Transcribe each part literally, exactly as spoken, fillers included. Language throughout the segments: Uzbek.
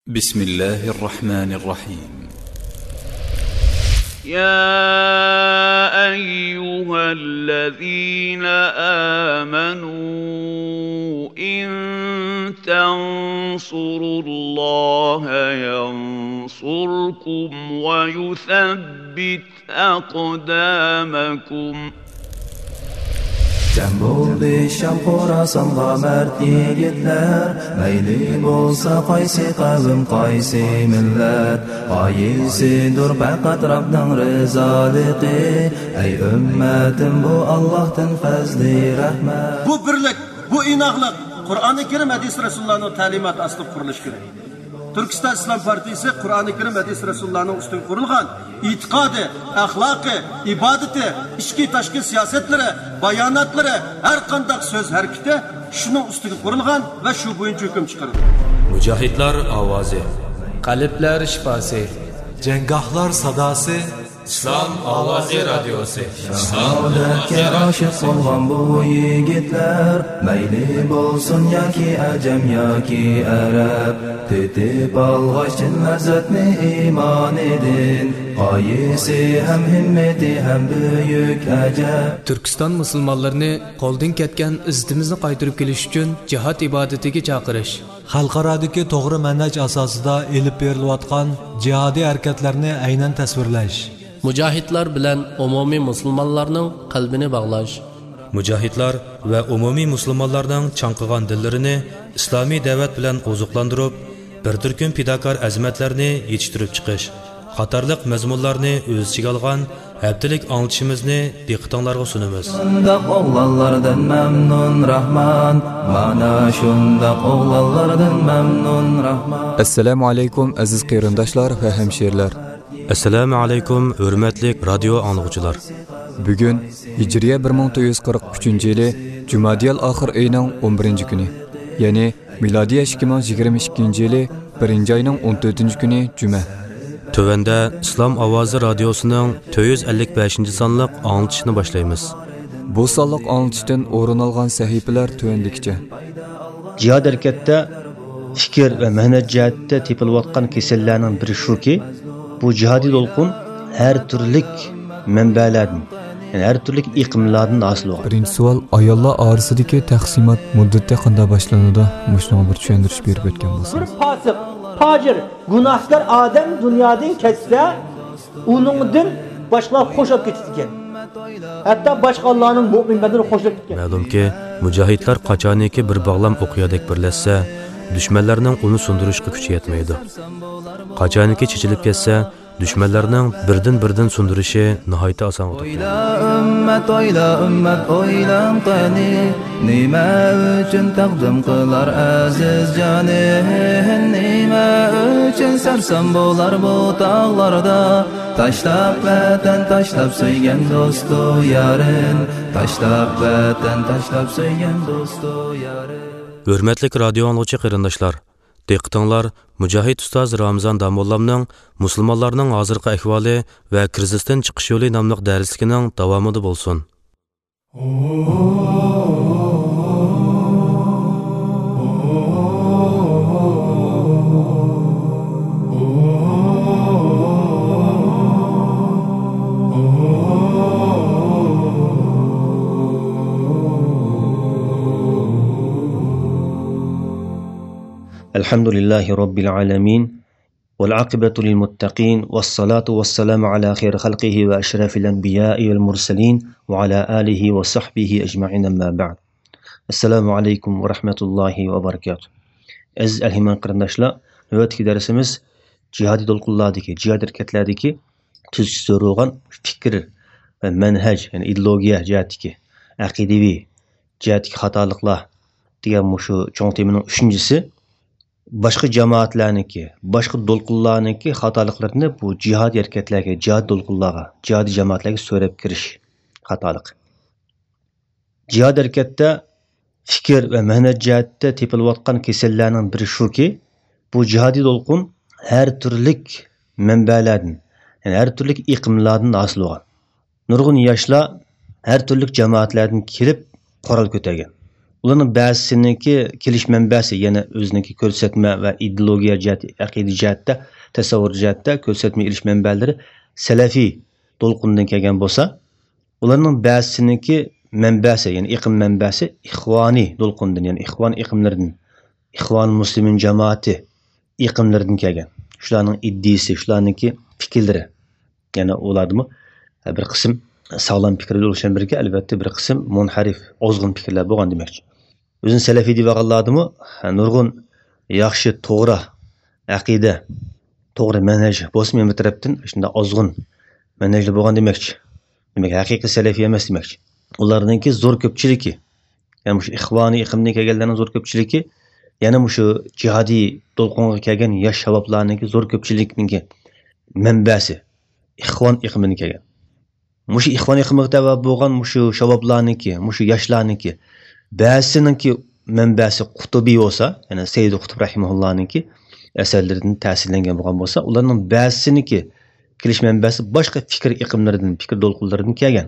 بسم الله الرحمن الرحيم. يا أيها الذين آمنوا إن تنصروا الله ينصركم ويثبت أقدامكم. Cem bo'ldi Sham Xorasanға mard yigitlar, mayli bo'lsa qaysi qavm qaysi millat, qaysidir faqat Rabbning rizoligi. Ey ummatim, bu Allohdan fazli rahmat. Bu birlik, bu inoqlik Qur'oni Karim hadis Rasulullohning ta'limoti asli qurilish kerak. Turkiston Islom partiyasi Qur'oni Karim hadis Rasulullohning ustidan qurilgan e'tiqodi, axloqi, ibodati, ichki tashqi siyosatlari, bayonotlari, har qanday so'z harakati shuning ustiga qurilgan va shu bo'yicha hukm chiqarilgan. Mujohidlar ovozi, qalblar shifosi, janggohlar sadosi, Islom ovozi radiosi. Saodatga oshiq bo'lgan bu yigitlar, mayli bo'lsin yoki ajam yoki arab, tetib olg'achin lazzatni iymon edin, qaysi ham himmati ham buyuk ajab. Turkiston musulmonlarini qo'ldan ketgan izzatimizni qaytarib kelish uchun jihad ibodatiga chaqirish, xalqarodagi to'g'ri manhaj asosida elib berilayotgan jihodiy harakatlarni aynan tasvirlash, mujohidlar bilan umumiy musulmonlarning qalbini bog'lash, mujohidlar va umumiy musulmonlarning chanqigan dillarini islomiy da'vat bilan oziqlantirib, bir turkum fidokor azmatlarni yetishtirib chiqish qatorliq mazmunlarni o'z ichiga olgan haftalik anglitishimizni diqqatinglarga sunamiz. Shundoq o'g'lonlardan mamnun Rahman, mana shundoq o'g'lonlardan mamnun Rahman. Assalomu alaykum aziz qarindoshlar va hamshirlar. Assalomu alaykum hurmatli radio anglag'uchilar. Bugun Hijriya bir ming to'rt yuz qirq uchinchi yili Jumadiyal oxir oyining o'n birinchi kuni, ya'ni milodiy ikki ming yigirma ikkinchi yili birinchi oyning o'n to'rtinchi kuni juma. Tövəndə İslam Ovozi radiosining to'rt yuz ellik beshinchi sonliq anglitishni boshlaymiz. Bu sonliq anglitishdan o'rin olgan sahifalar tövəndikçe. Jihad harakatda fikr va manhaj jihatda tepilayotgan kasallarning biri shuki, bu jihodiy to'lqin har turlik manbalardan, ya'ni har turlik iqlimlardan hosil bo'lgan. Birinchi savol, ayollar orasidagi taqsimot muddati qanday boshlanadi? Mushunga bir tushuntirish berib o'tgan bo'lsangiz. Bir fasiq, fajir, gunohkor odam dunyodan ketsa, uningdan boshqa qo'shib ketgan. Hatto boshqa Allohning mu'min bandalari qo'shib ketgan. Ma'lumki, mujohidlar qachoniki bir bog'lam o'qiyadek birlashsa, dushmanlarning uni sundirishga kuchi yetmaydi. Qachoniki chechilib ketsa, düşmanlarning birdan-birdan sundirishi nihoyat oson o'tadi. Oyla ummat, oyla ummat, oylan qani, nima uchun taqdim qilar aziz joni, nima uchun sarson bo'lar bu tog'larda, tashlab vatan, tashlab so'ygan do'stu yarin, tashlab vatan, tashlab so'ygan do'stu yarin. Hurmatli radio anglag'uchi qarindoshlar, diqqatinglar Mujohid ustoz Ramzan Damollamning musulmonlarning hozirgi ahvoli va krizisdan chiqish yo'li nomli darsligining davomida bo'lsin. الحمد لله رب العالمين والعاقبة للمتقين والصلاة والسلام على خير خلقه وأشرف الأنبياء والمرسلين وعلى آله وصحبه أجمعين أما بعد. السلام عليكم ورحمة الله وبركاته. أز الهمان قرنشلا نواتك درسمز جهاد دولقلادكي جهاد ركتلادكي تسروغان فكر منهج يعني إيديولوجيا جهاتكي عقيدوي جهاتكي خطالقلا ديال مشو چونتي منو üçüncüsü başqa cemaatlarniki, başqa dolqunlarniki xatalıqlarını bu cihad hareketlerine, cihad dolqunlarına, cihadi cemaatlerine söylep kiriş xatalık. Cihad harekette fikir ve manhaj jihatda tepilayotgan kasallarning biri shuki, bu cihadi dolqun her türlük manbalardan, yani her türlük iqlimlardan hosil bo'lgan. Nurg'un yoshlar her türlük cemaatlardan kelib qoral ko'targan. ularning ba'zisiniki kelish manbasi yana o'ziniki ko'rsatma va ideologiya jihati aqida jihatda tasavvur jihatda ko'rsatma ilish manbalari salafiy to'lqindan kelgan bo'lsa ularning ba'zisiniki manbasi ya'ni iqim manbasi ixvoniy to'lqindan ya'ni ixvon iqimlaridan ixvon muslimin jamoati iqimlaridan kelgan shularning iddisi shularniki fikrlari ya'ni ularmi bir qism sağlam fikirler oluşan birlikte elbette bir kısım munharif, ozgun fikirler bo'lgan demakchi. O'zini salafiy deb olganlarmi, nurg'un yaxshi, to'g'ri aqida, to'g'ri manhaj bo'lsa men bu tarafdan shunda ozg'un manhajli bo'lgan demakchi. Demak, haqiqiy salafiy emas demakchi. Ularninki zo'r ko'pchiligi, ya'ni shu ixvoniy iqimdan kelganlarning zo'r ko'pchiligi, yana shu jihodiy to'lqinga kelgan yosh shaboblarninki zo'r ko'pchilikninki manbasi ixvon iqimidan kelgan. Mushu ixvon iqimiga bo'lgan mushu shaboblarniki, mushu yoshlarniki ba'zisiningki manbasi Qutubiy bo'lsa, ya'ni Sayyid Qutb rahimahullohninki asarlaridan ta'sirlangan bo'lgan bo'lsa, ularning ba'zisiniki kelish manbasi boshqa fikr iqimlaridan, fikr to'lqinlaridan kelgan.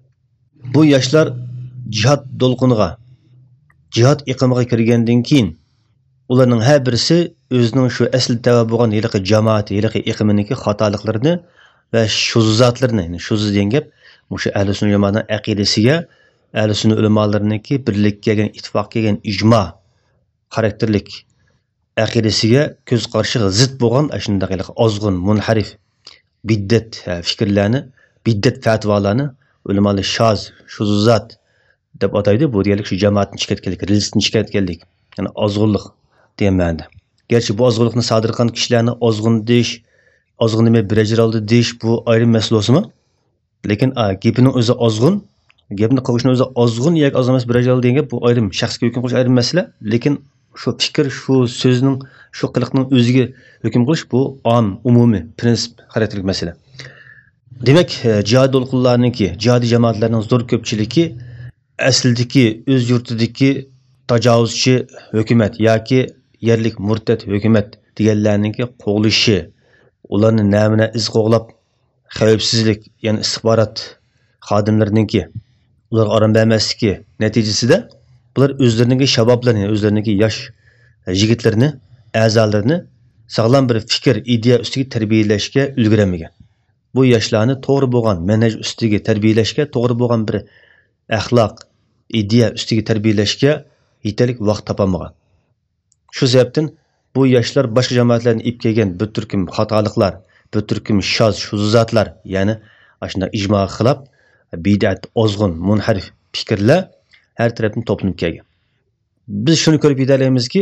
Bu yoshlar jihad to'lqiniga, jihad iqimiga kirgandan keyin ularning har birisi o'zining shu asl tava bo'lgan yiliqi jamoati, yiliqi iqiminiki xatoliklarni va shuzuzatlarni, ya'ni shuzuz degan gap, mushu ahli sunna jamoatning aqidasiga, ahli sunna ulamolariniki birlikka kelgan, ittifoqqa kelgan ijmo xarakterlik aqidasiga ko'z qarshiga zid bo'lgan shunday ozg'un, munharif, biddat fikrlarni, biddat fatvolarni ulamolar shoz, shuzuzat deb ataydi. Bu deylik shu jamoatning chiqayotganlik, rilsdan chiqayotganlik, ya'ni ozg'unlik degan ma'noda. Gerçi bu ozg'unlikni sodir qilgan kishilarni ozg'un deyish, ozg'un demay bir ajr oldi deyish bu ayrim masalasimi? Lekin gapining o'zi ozg'un, gapni qilishning o'zi ozg'un yoki oz emas bir ajr oldi degan gap bu ayrim shaxsga hukm qilish ayrim masala. Lekin shu fikr, shu so'zning, shu qiliqning o'ziga hukm qilish bu om, umumiy, prinsip xarakterlik masala. Demak, jihad to'lqinlarniki, jihad jamoatlarining zo'r ko'pchiligi aslidagi o'z yurtidagi tajovuzchi hukumat yoki yerlik murtad hukumat deganlarningki qo'g'lishi, ularni namina iz qo'g'lab xavfsizlik, ya'ni istixborot xodimlarininki ular orom bermasligi natijasida bular o'zlarining shaboblarini, o'zlarining yosh yigitlarini, a'zolarini sog'lom bir fikr, ideya ustiga tarbiyalashga ulguramagan. Bu yoshlarni to'g'ri bo'lgan manhaj ustiga tarbiyalashga, to'g'ri bo'lgan bir axloq, ideya ustiga tarbiyalashga yetarli vaqt topolmagan. Shu sababdan bu yoshlar boshqa jamoatlarni ib kelgan bir turkum xatoliklar, bir turkum shoz, shuzuzatlar, ya'ni ashuna ijmoga xilof bid'at, ozg'un, munharif fikrlar har tarafdan to'planib kelgan. Biz shuni ko'rib yetalamizki,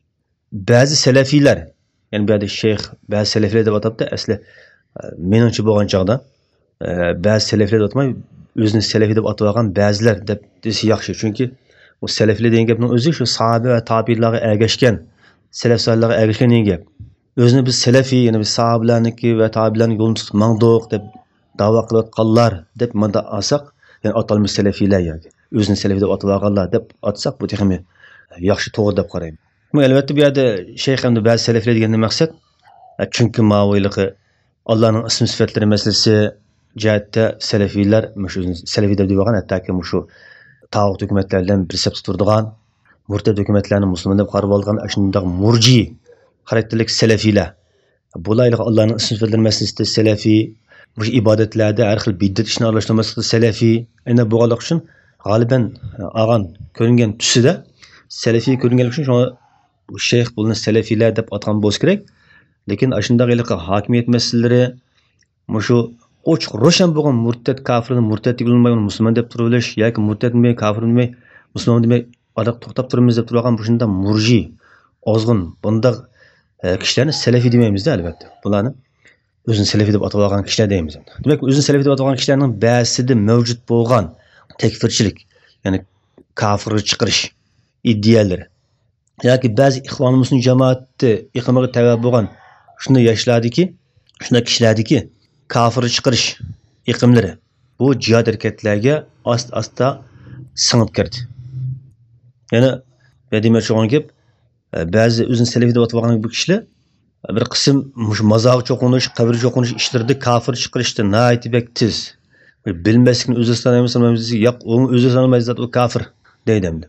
ba'zi salafiylar, ya'ni bu yerda shayx ba'zi salafiylar deb atabdi, asli meningcha bo'lgan chog'da ba'zi salafiylar deb atmay, o'zini salafiy deb atib olgan ba'zilar deb desa yaxshi. Chunki o salafiylar degan gapning o'zi shu sahoba va tabiinlarga ergashgan, salaf solihlarga ergashgan degan gap. O'zini biz salafiy, ya'ni biz sahobalarniki va tabiinlarning yo'lini tutib mangdoq deb da'vo qilayotganlar deb manda olsak, ya'ni atalmish salafiylar yoki o'zini salafiy deb atib olganlar deb atsak, bu texmi yaxshi, to'g'ri deb qarayman. Ammo albatta bu yerda shayx hamda ba'zi salafiylar degandan maqsad, chunki ma'voyligi Allohning ism sifatlari masalasi jihatda salafiylar, shu salafiy deb degan, hattoki shu tağut hükümetlerden bir sepsi turduğan, murtad hükümetlerini Müslüman deb qarab olgan shunday murji xarakterlik salafiler. Bulaylar Allah'ın ism sifatleri meselesinde salafi, bu ibadetlerde her xil bid'at işini aralashtirmaslikda salafi. Aynan bu qiliq uchun g'aliban ag'an ko'ringan tusida salafi ko'ringanlik uchun shuni bu shayx bulni salafilar deb atgan bo'lish kerak. Lekin shunday hokimiyat masalalari, shu ochiq ro'shan bo'lgan murtad kofirni murtad deb bilmay, uni musulmon deb turilish yoki murtad demay, kofir demay, musulmon demay aniq to'xtab turamiz deb turgan bu shunday murji, ozg'in bunday kishilarni salafiy demaymiz-da albatta. Bularni o'zini salafiy deb atab olgan kishilar deymiz. Demak, o'zini salafiy deb atab olgan kishilarning ba'zida mavjud bo'lgan takfirchilik, ya'ni kofirga chiqarish ideyalari yoki ba'zi ixvon muslim jamoati iqimiga tava bo'lgan shunday yoshlardiki, shunday kishilardiki kafir chiqarish iqimlari bu jihad harakatlarga asta-asta singib kirdi. Ya'ni demak shu gap ba'zi o'zini salafiy deb atib bu kishilar bir qism shu mazaq cho'qinish, qabr cho'qinish ishlarida kafir chiqarishda nihoyat tez. Bilmaslikni o'zi sanaymiz, yo'q, u o'zi sanamaydi, u kafir deydi.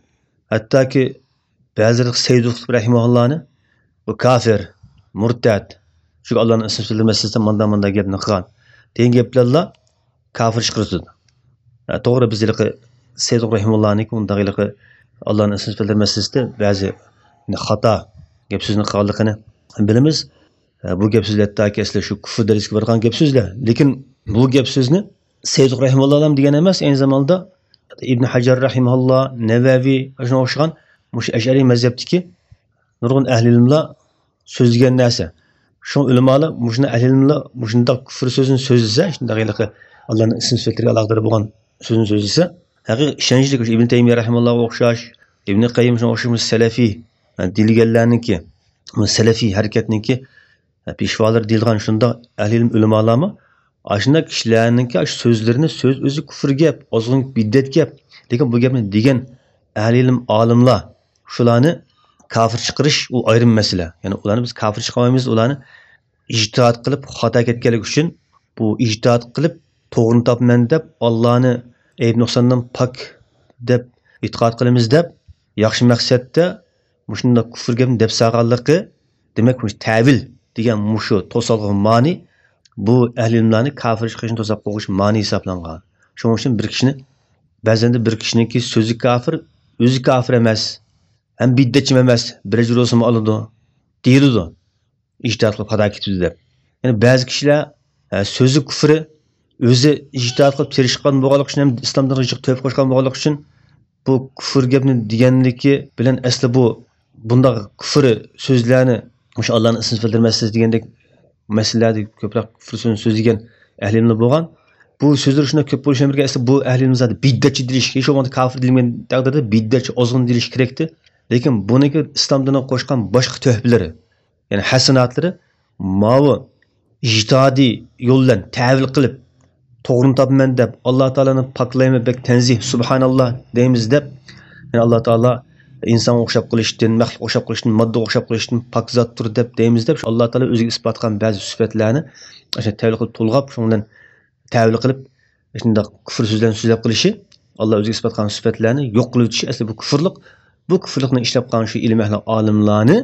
Hattoki ba'zilar Sayyid Qutb rahimahullohni bu kafir, murtad, shu Allohning ismini bilmasdan manda manda gapni qilgan degan gaplarla kafir chiqaradi. To'g'ri bizlarga Sayyid rahimahullohning undaqiliqi Allohning ismini bilmasdan ba'zi xato gap so'zni qilganligini bilamiz. Bu gap so'zlar hattoki asli shu kufr darajasiga borgan gap so'zlar. Lekin bu gap so'zni Sayyid rahimahulloh ham degan emas, aynı zamanda İbn Hajar rahimahulloh, Navaviy shunga o'xshagan mush Ash'ari mazhabdagi nurg'un ahli ilmlar so'zlagan narsa. Shu ulamolar mushuni ahli ilmlar mushunday kufr so'zini so'zlasa, shundaqiliqi Allohning ismi sifatlariga aloqador bo'lgan so'zni so'zlasa, haqiqiy ishonchli Ibn Taymiyya rahimahullohga o'xshash, Ibn Qayyim shunga o'xshash salafiy dilganlarniki, salafiy harakatniki peshvolar deyilgan shunda ahli ilm ulamolarmi ashuna kishilarningki shu so'zlarini so'z o'zi kufr gap, ozg'in biddat gap. Lekin bu gapni degan ahli ilm olimlar shularni kafir chiqarish u ayrim masala. Ya'ni ularni biz kafir chiqarmaymiz, ularni ijtihod qilib xato ketganlik uchun bu ijtihod qilib to'g'rini topman deb Allohni ayb nuqsondan pok deb e'tiqod qilamiz deb yaxshi maqsadda mushunda kufr gapni deb saqanligi, demak mush tavil degan mushu to'salg'in ma'ni bu ahli ilmlarni kafir chiqishini to'sab qo'yish ma'ni hisoblangan. Shuning uchun bir kishini ba'zanda bir kishiniki so'zi kafir, o'zi kafir emas, ham biddatchi emas, bir jurosini oladi, deyiladi. İjtihod qilib xato ketdi deb. Ya'ni ba'zi kishilar so'zi kufri, o'zi ijtihod qilib tirishgan bo'lganlik uchun ham islomdan rizq to'p qo'shgan bo'lganlik uchun bu kufr gapni deganligi bilan asli bu bunday kufr so'zlarni o'sha Allohning ismini bildirmassiz degandek masalalarda ko'proq kufr so'zini so'zlagan ahli ilmlar bo'lgan. Bu so'zlar shuna ko'p bo'lishi birga asli bu ahli ilmlar biddatchi deyish, hech bo'lmaganda kafir deyilgan taqdirda biddatchi, ozg'in deyish kerakdi. Lekin buniki islomdan qo'shgan boshqa tuhfalari, ya'ni hasanatlari mavi ijtihodiy yo'ldan ta'vil qilib to'g'rini topman deb Alloh taoloni poklayman bek tanzih subhanalloh deymiz deb, ya'ni Alloh taolo inson o'xshab qilishdan, maxluq o'xshab qilishdan, modda o'xshab qilishdan pok zotdir deb deymiz deb Alloh taolo o'ziga isbot qilgan ba'zi sifatlarni o'sha ta'vil qilib to'lg'ab, shundan ta'vil qilib shunday kufr so'zlarni so'zlab qilishi, Alloh o'ziga isbot qilgan sifatlarni yo'q qilib o'tishi asli bu kufrlik. Bu kufrlikni ishlab qolgan shu ilm ahli olimlarni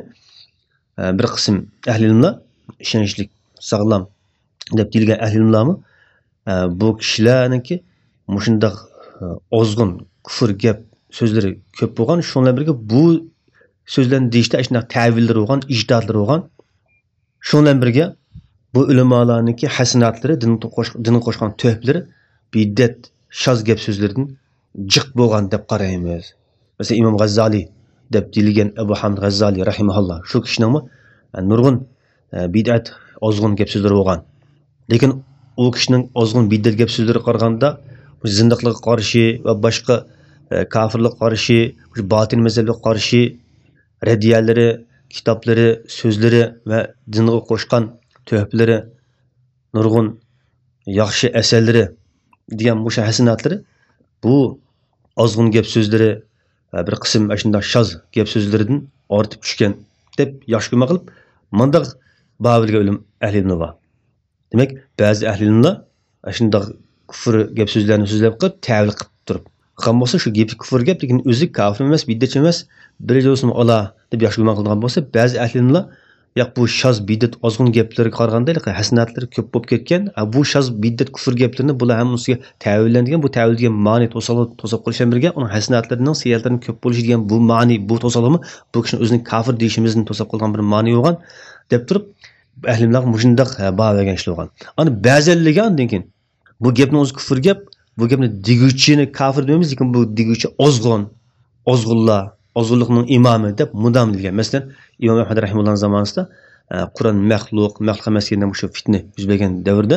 bir qism ahli ilmlar ishonchli, sog'lom deb deyilgan ahli ilmlarmi bu kishilarniki mushundaq ozg'in kufr gap so'zlari ko'p bo'lgan. Shundan birga bu so'zlarni deyishda shunday ta'villar bo'lgan, ijtihodlar bo'lgan. Shundan birga bu ulamolarniki hasanatlari, dinni qo'shgan tuhfalari biddat, shoz gap so'zlaridan jiq bo'lgan deb qaraymiz. Mesela İmam G'azzali deb deyilgan Abu Hamd G'azzali rahimahulloh shu kishining nurg'un bid'at, ozg'in gap so'zlari bo'lgan. Lekin u kishining ozg'in bid'at gap so'zlari qaraganda zindiqlikqa qarshi va boshqa kafirlik qarshi, botin mazhabga qarshi radiyalari, kitoblari, so'zlari va dinga qo'shgan tuhfalari, nurg'un yaxshi asarlari degan bu hasanatlari bu ozg'in gap so'zlari bir qism shunday shoz gap so'zlaridan ortib tushgan deb yoshguma qilib mandaq babilga ilm ahli ilmi bor. Demak, ba'zi ahli ilmlar shunday kufr gap so'zlarni so'zlab qilib ta'vil qilib turib, qilgan bo'lsa shu gap kufr gap, lekin o'zi kafir emas, biddatchi emas, bir jo'sini ola deb yoshguma qilgan bo'lsa, ba'zi ahli ilmlar yo'q bu shoz biddat ozg'in gaplarga qaraganda hasanatlari ko'p bo'lib ketgan. Bu shoz biddat kufr gaplarni bular hammasiga ta'villangan, bu ta'vilga ma'ni to'salib to'sab qo'yishdan birga uning hasanatlarining siylatlarining ko'p bo'lishi degan bu ma'ni, bu to'salimi bu kishining o'zining kafir deyishimizni to'sab qo'ygan bir ma'ni bo'lgan deb turib ahli ilmlar mushundaq ba'vagan ishlar bo'lgan. Ana ba'zanligandan keyin bu gapni o'zi kufr gap, bu gapni diguvchini kafir deymiz, lekin bu diguvchi ozg'in, ozg'unlar, ozg'inlikning imomi deb mudom degan. Masalan, İmam Ahmad rahimahullohning zamonida Qur'on maxluq, maxluq emas degan shu fitna yuz bergan davrda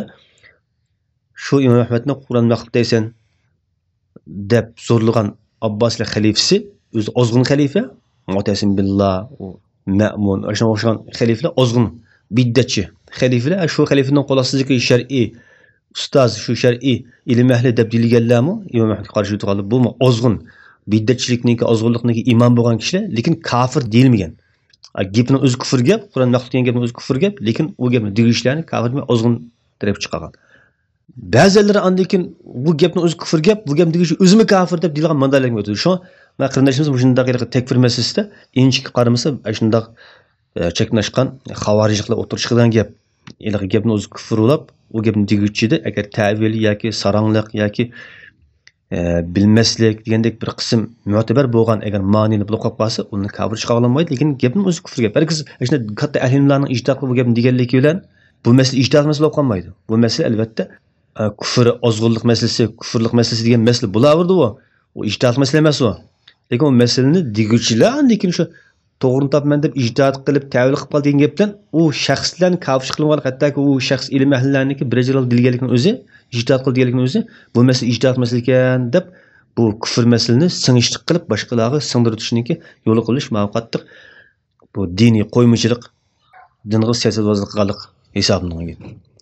shu İmam Ahmadni Qur'on maxluq deysan deb zo'rlagan Abboslik xalifasi, o'zi ozg'in xalifa, Mu'tasim billah, Ma'mun, o'sha o'shan xalifalar ozg'in biddatchi xalifalar, shu xalifaning qo'lsizligi shar'iy ustoz, shu shar'iy ilm ahli deb deyilganlarmi İmam Ahmad qarshi turganlar bu ozg'in biddatchilikniki, ozg'inlikniki imom bo'lgan kishilar, lekin kafir deyilmagan. Gapning o'zi kufr gap, Qur'on maxluq degan gapning o'zi kufr gap, lekin u gapni deyishlarni kafir demay ozg'in deb chiqargan. Ba'zilari andan keyin bu gapning o'zi kufr gap, bu gap deyishi o'zimi kafir deb deyilgan mandalarga o'tadi. Shu va qarindoshimiz bu shunday takfir masalasida inchik qaramasa shunday cheknashgan xavorijliklar o'tirib chiqadigan gap ilg'i gapni o'zi kufrlab u gapni deguvchida agar ta'vil yoki sarangliq yoki bilmaslik degandek bir qism mo'tabar bo'lgan agar ma'nini bilib qolib qolsa uni kafir chiqa olmaydi lekin gapni o'zi kufr gap har shunda katta ahlimlarning ijtihod qilib bu gapni deganligi bilan bu masala ijtihod masala bo'lib qolmaydi bu masala albatta kufr ozg'unlik masalasi kufrlik masalasi degan masala bo'laverdi u u ijtihod masala emas u lekin o masalani deguvchilar lekin shu to'g'rini topman deb ijtihod qilib ta'vil qilib qoldi degan gapdan u shaxslarni kafir qilingan hattoki u shaxs ilm ahlilarniki birajal dilgalikning o'zi ijtihod qildi deganlikning o'zi bu masala ijtihod masala ekan deb bu kufr masalani singishlik qilib boshqalarga singdirtishniki yo'li qilish mavqatdir bu diniy qo'ymachilik dinga siyosatbozlik qilganlik hisoblangan.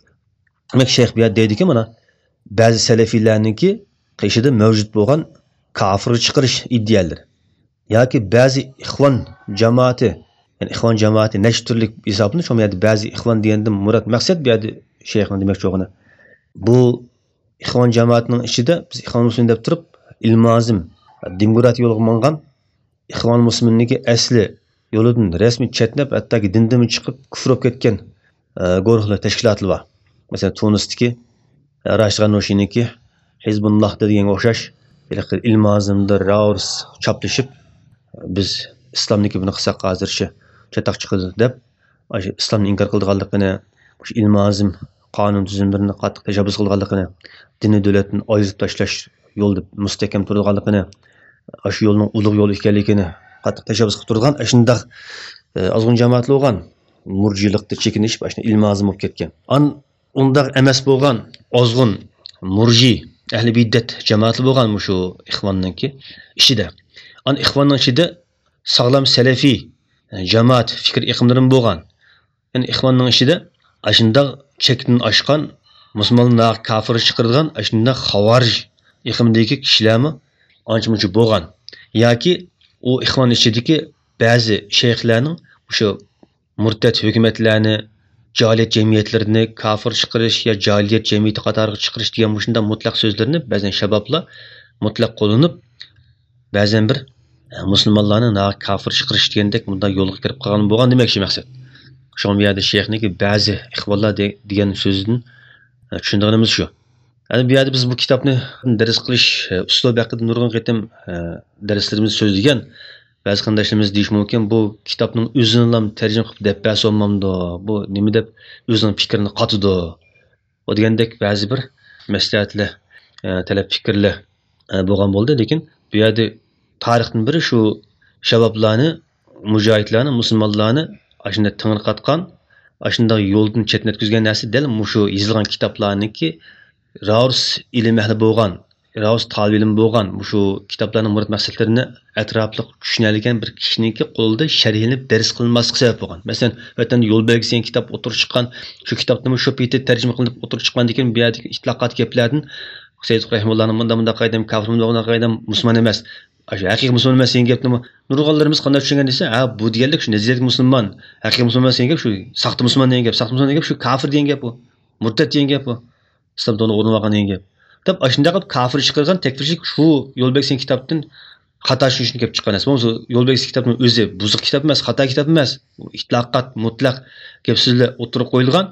Demak shayx bu yerda deydiki mana ba'zi salafiylarniki qishida mavjud bo'lgan kafir chiqarish iddialari yoki ba'zi ixvon jamoati ya'ni ixvon jamoati necha turlik hisobni shu yerda ba'zi ixvon degandan murod maqsad bu yerda shayxning demoqchi bo'lgani bu ixvon jamoatining ichida biz ixvon muslimin deb turib ilmozim demokratiya yo'liga mongan ixvon muslimniki asli yo'lidan rasmiy chetnab hattoki dindan chiqib kufr bo'lib ketgan guruhlar tashkilotlar bor. Masalan Tunisdagi Rashid G'annoshiniki Hizbulloh deganga o'xshash ilmozimda Raurs choplashib biz islomniki buni qilsak hozircha chetaq chiqadi deb islomni inkor qilganligini shu ilmozim qonun tuzumlarini qattiq tashabbus qilganligini diniy davlatni ayirib tashlash yo'lda mustahkam turganligini shu yo'lning ulug' yo'l ekanligini qattiq tashabbus qilib turgan shunday ozg'un jamoatlar bo'lgan murjilikda chekinish boshqa ilmozim bo'lib ketgan an undaq emas bo'lgan ozg'un murji ahli biddat jamoatlar bo'lgan shu ixvonniki ishida an ixvonning ichida sog'lom salafiy jamoat fikr iqimlari bo'lgan ya'ni ixvonning ichida ashunda chekdan oshgan musulmonlar kafir chiqargan ashunda xavarij iqimdagi kishilarmi ancha muncha bo'lgan yoki u ixvon ichidagi ba'zi shayxlarning o'sha murtad hukumatlarni jahiliyat jamiyatlarini kafir chiqarish yo jahiliyat jamiyati qatoriga chiqarish degan shunday mutlaq so'zlarni ba'zan shabablar mutlaq qo'llanib ba'zan bir musulmonlarni kafir chiqarish degandek bunday yo'lga kirib qolgan bo'lgan demoqchi maqsad. Shu yerda shayxniki ba'zi ixvonlar degan so'zdan tushunganimiz shu. Yani bu yerda biz bu kitobni dars qilish uslubi haqida nurg'un qatim darslarimiz so'zlagan ba'zi qandoshlarimiz deyish mumkin bu kitobning o'zini ham tarjima qilib deb bas olmamdi bu nima deb o'zining fikrini qotidi o degandek ba'zi bir maslahatlar talab fikrlar bo'lgan bo'ldi lekin bu yerda tarixdan biri shu shabablarni mujohidlarni musulmonlarni ashunda tingirqatgan ashunda yo'ldan chetnatkizgan narsa dal shu yozilgan kitoblarniki Raurs ilm ahli bo'lgan Raus talib ilm bo'lgan shu kitoblarning murod maqsadlarini atrofli tushunadigan bir kishiniki qo'lida sharhlanib dars qilinmaslik sabab bo'lgan. Masalan, vatanda yo'l belgisiga kitob o'tirib chiqqan, shu kitobni shu paytda tarjima qilinib o'tirib chiqqan degan bu yerdagi itloqot gaplardan Sayyid Rahimullohning bunda bunda qaydam kafir bo'lgan qaydam musulmon emas. Shu haqiqiy musulmon emas degan gapni nurg'onlarimiz qanday tushungan desa, ha bu deganlik shu nazariyat musulmon, haqiqiy musulmon emas degan gap shu saxta musulmon degan gap, saxta musulmon degan gap shu kafir degan gap bu. Murtad degan gap bu. İslamda onu o'rnagan degan gap. Deb ashunda qilib kafir chiqargan takfirchilik shu yo'lbeksin kitobdan xato tushunishni kelib chiqqan emas. Bu yo'lbeksin kitobning o'zi buzuq kitob emas, xato kitob emas. Itloqat, mutlaq gap so'zlar o'tirib qo'yilgan.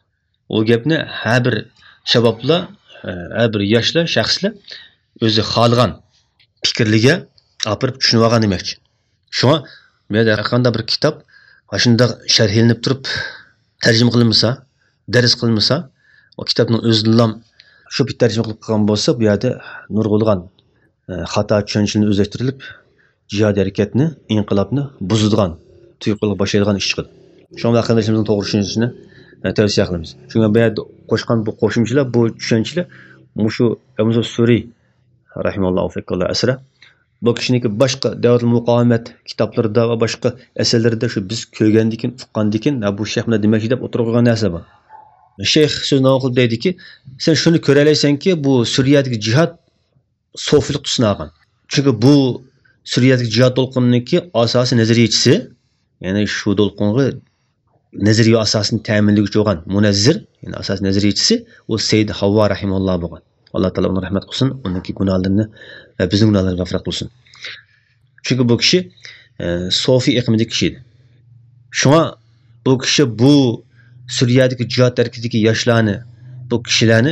O gapni har bir shabablar, har bir yoshlar, shaxslar o'zi xohlagan fikrliga olib tushunib olgan demakchi. Shunga bu yerda qanday bir kitob ashunda sharhlanib turib tarjima qilinmasa, dars qilinmasa, o kitobning o'zidan shu bitta tarjima qilib qilgan bo'lsa, bu yerda nurg'ulg'an xato tushunishni o'zlashtirilib, jihod harakatni, inqilobni buzadigan, tuyqilib boshlaydigan ish chiqadi. Shunga qandaysimizning to'g'ri tushunishini tavsiya qilamiz. Shunga bu yerda qo'shgan bu qo'shimchalar, bu tushunchalar mushu Abu Suriy rahimahullohu fikrlar asra bu kishiniki boshqa davlat muqovamat kitoblarida va boshqa asarlarda shu biz ko'rgandikin, uqqandikin, bu shayxni demoqchi deb o'tirgan narsa bor. Shayx so'zni o'qib deydiki, sen shuni ko'ralaysanki, bu Suriyadagi jihad sofilik tusini olgan. Chunki bu Suriyadagi jihad to'lqininiki asosiy nazariyachisi, ya'ni shu to'lqinga nazariya asosini ta'minlovchi bo'lgan munazzir, ya'ni asosiy nazariyachisi u Sayyid Havvo rahimahulloh bo'lgan. Alloh taolo uni rahmat qilsin, uningki gunohlarini va bizning gunohlarimizni g'afrat qilsin. Çünki bu kishi e, Sofi iqimidagi kishi edi. Shunga bu kishi bu Suriyadagi jihad harakatidagi yoshlarni, bu kishilarni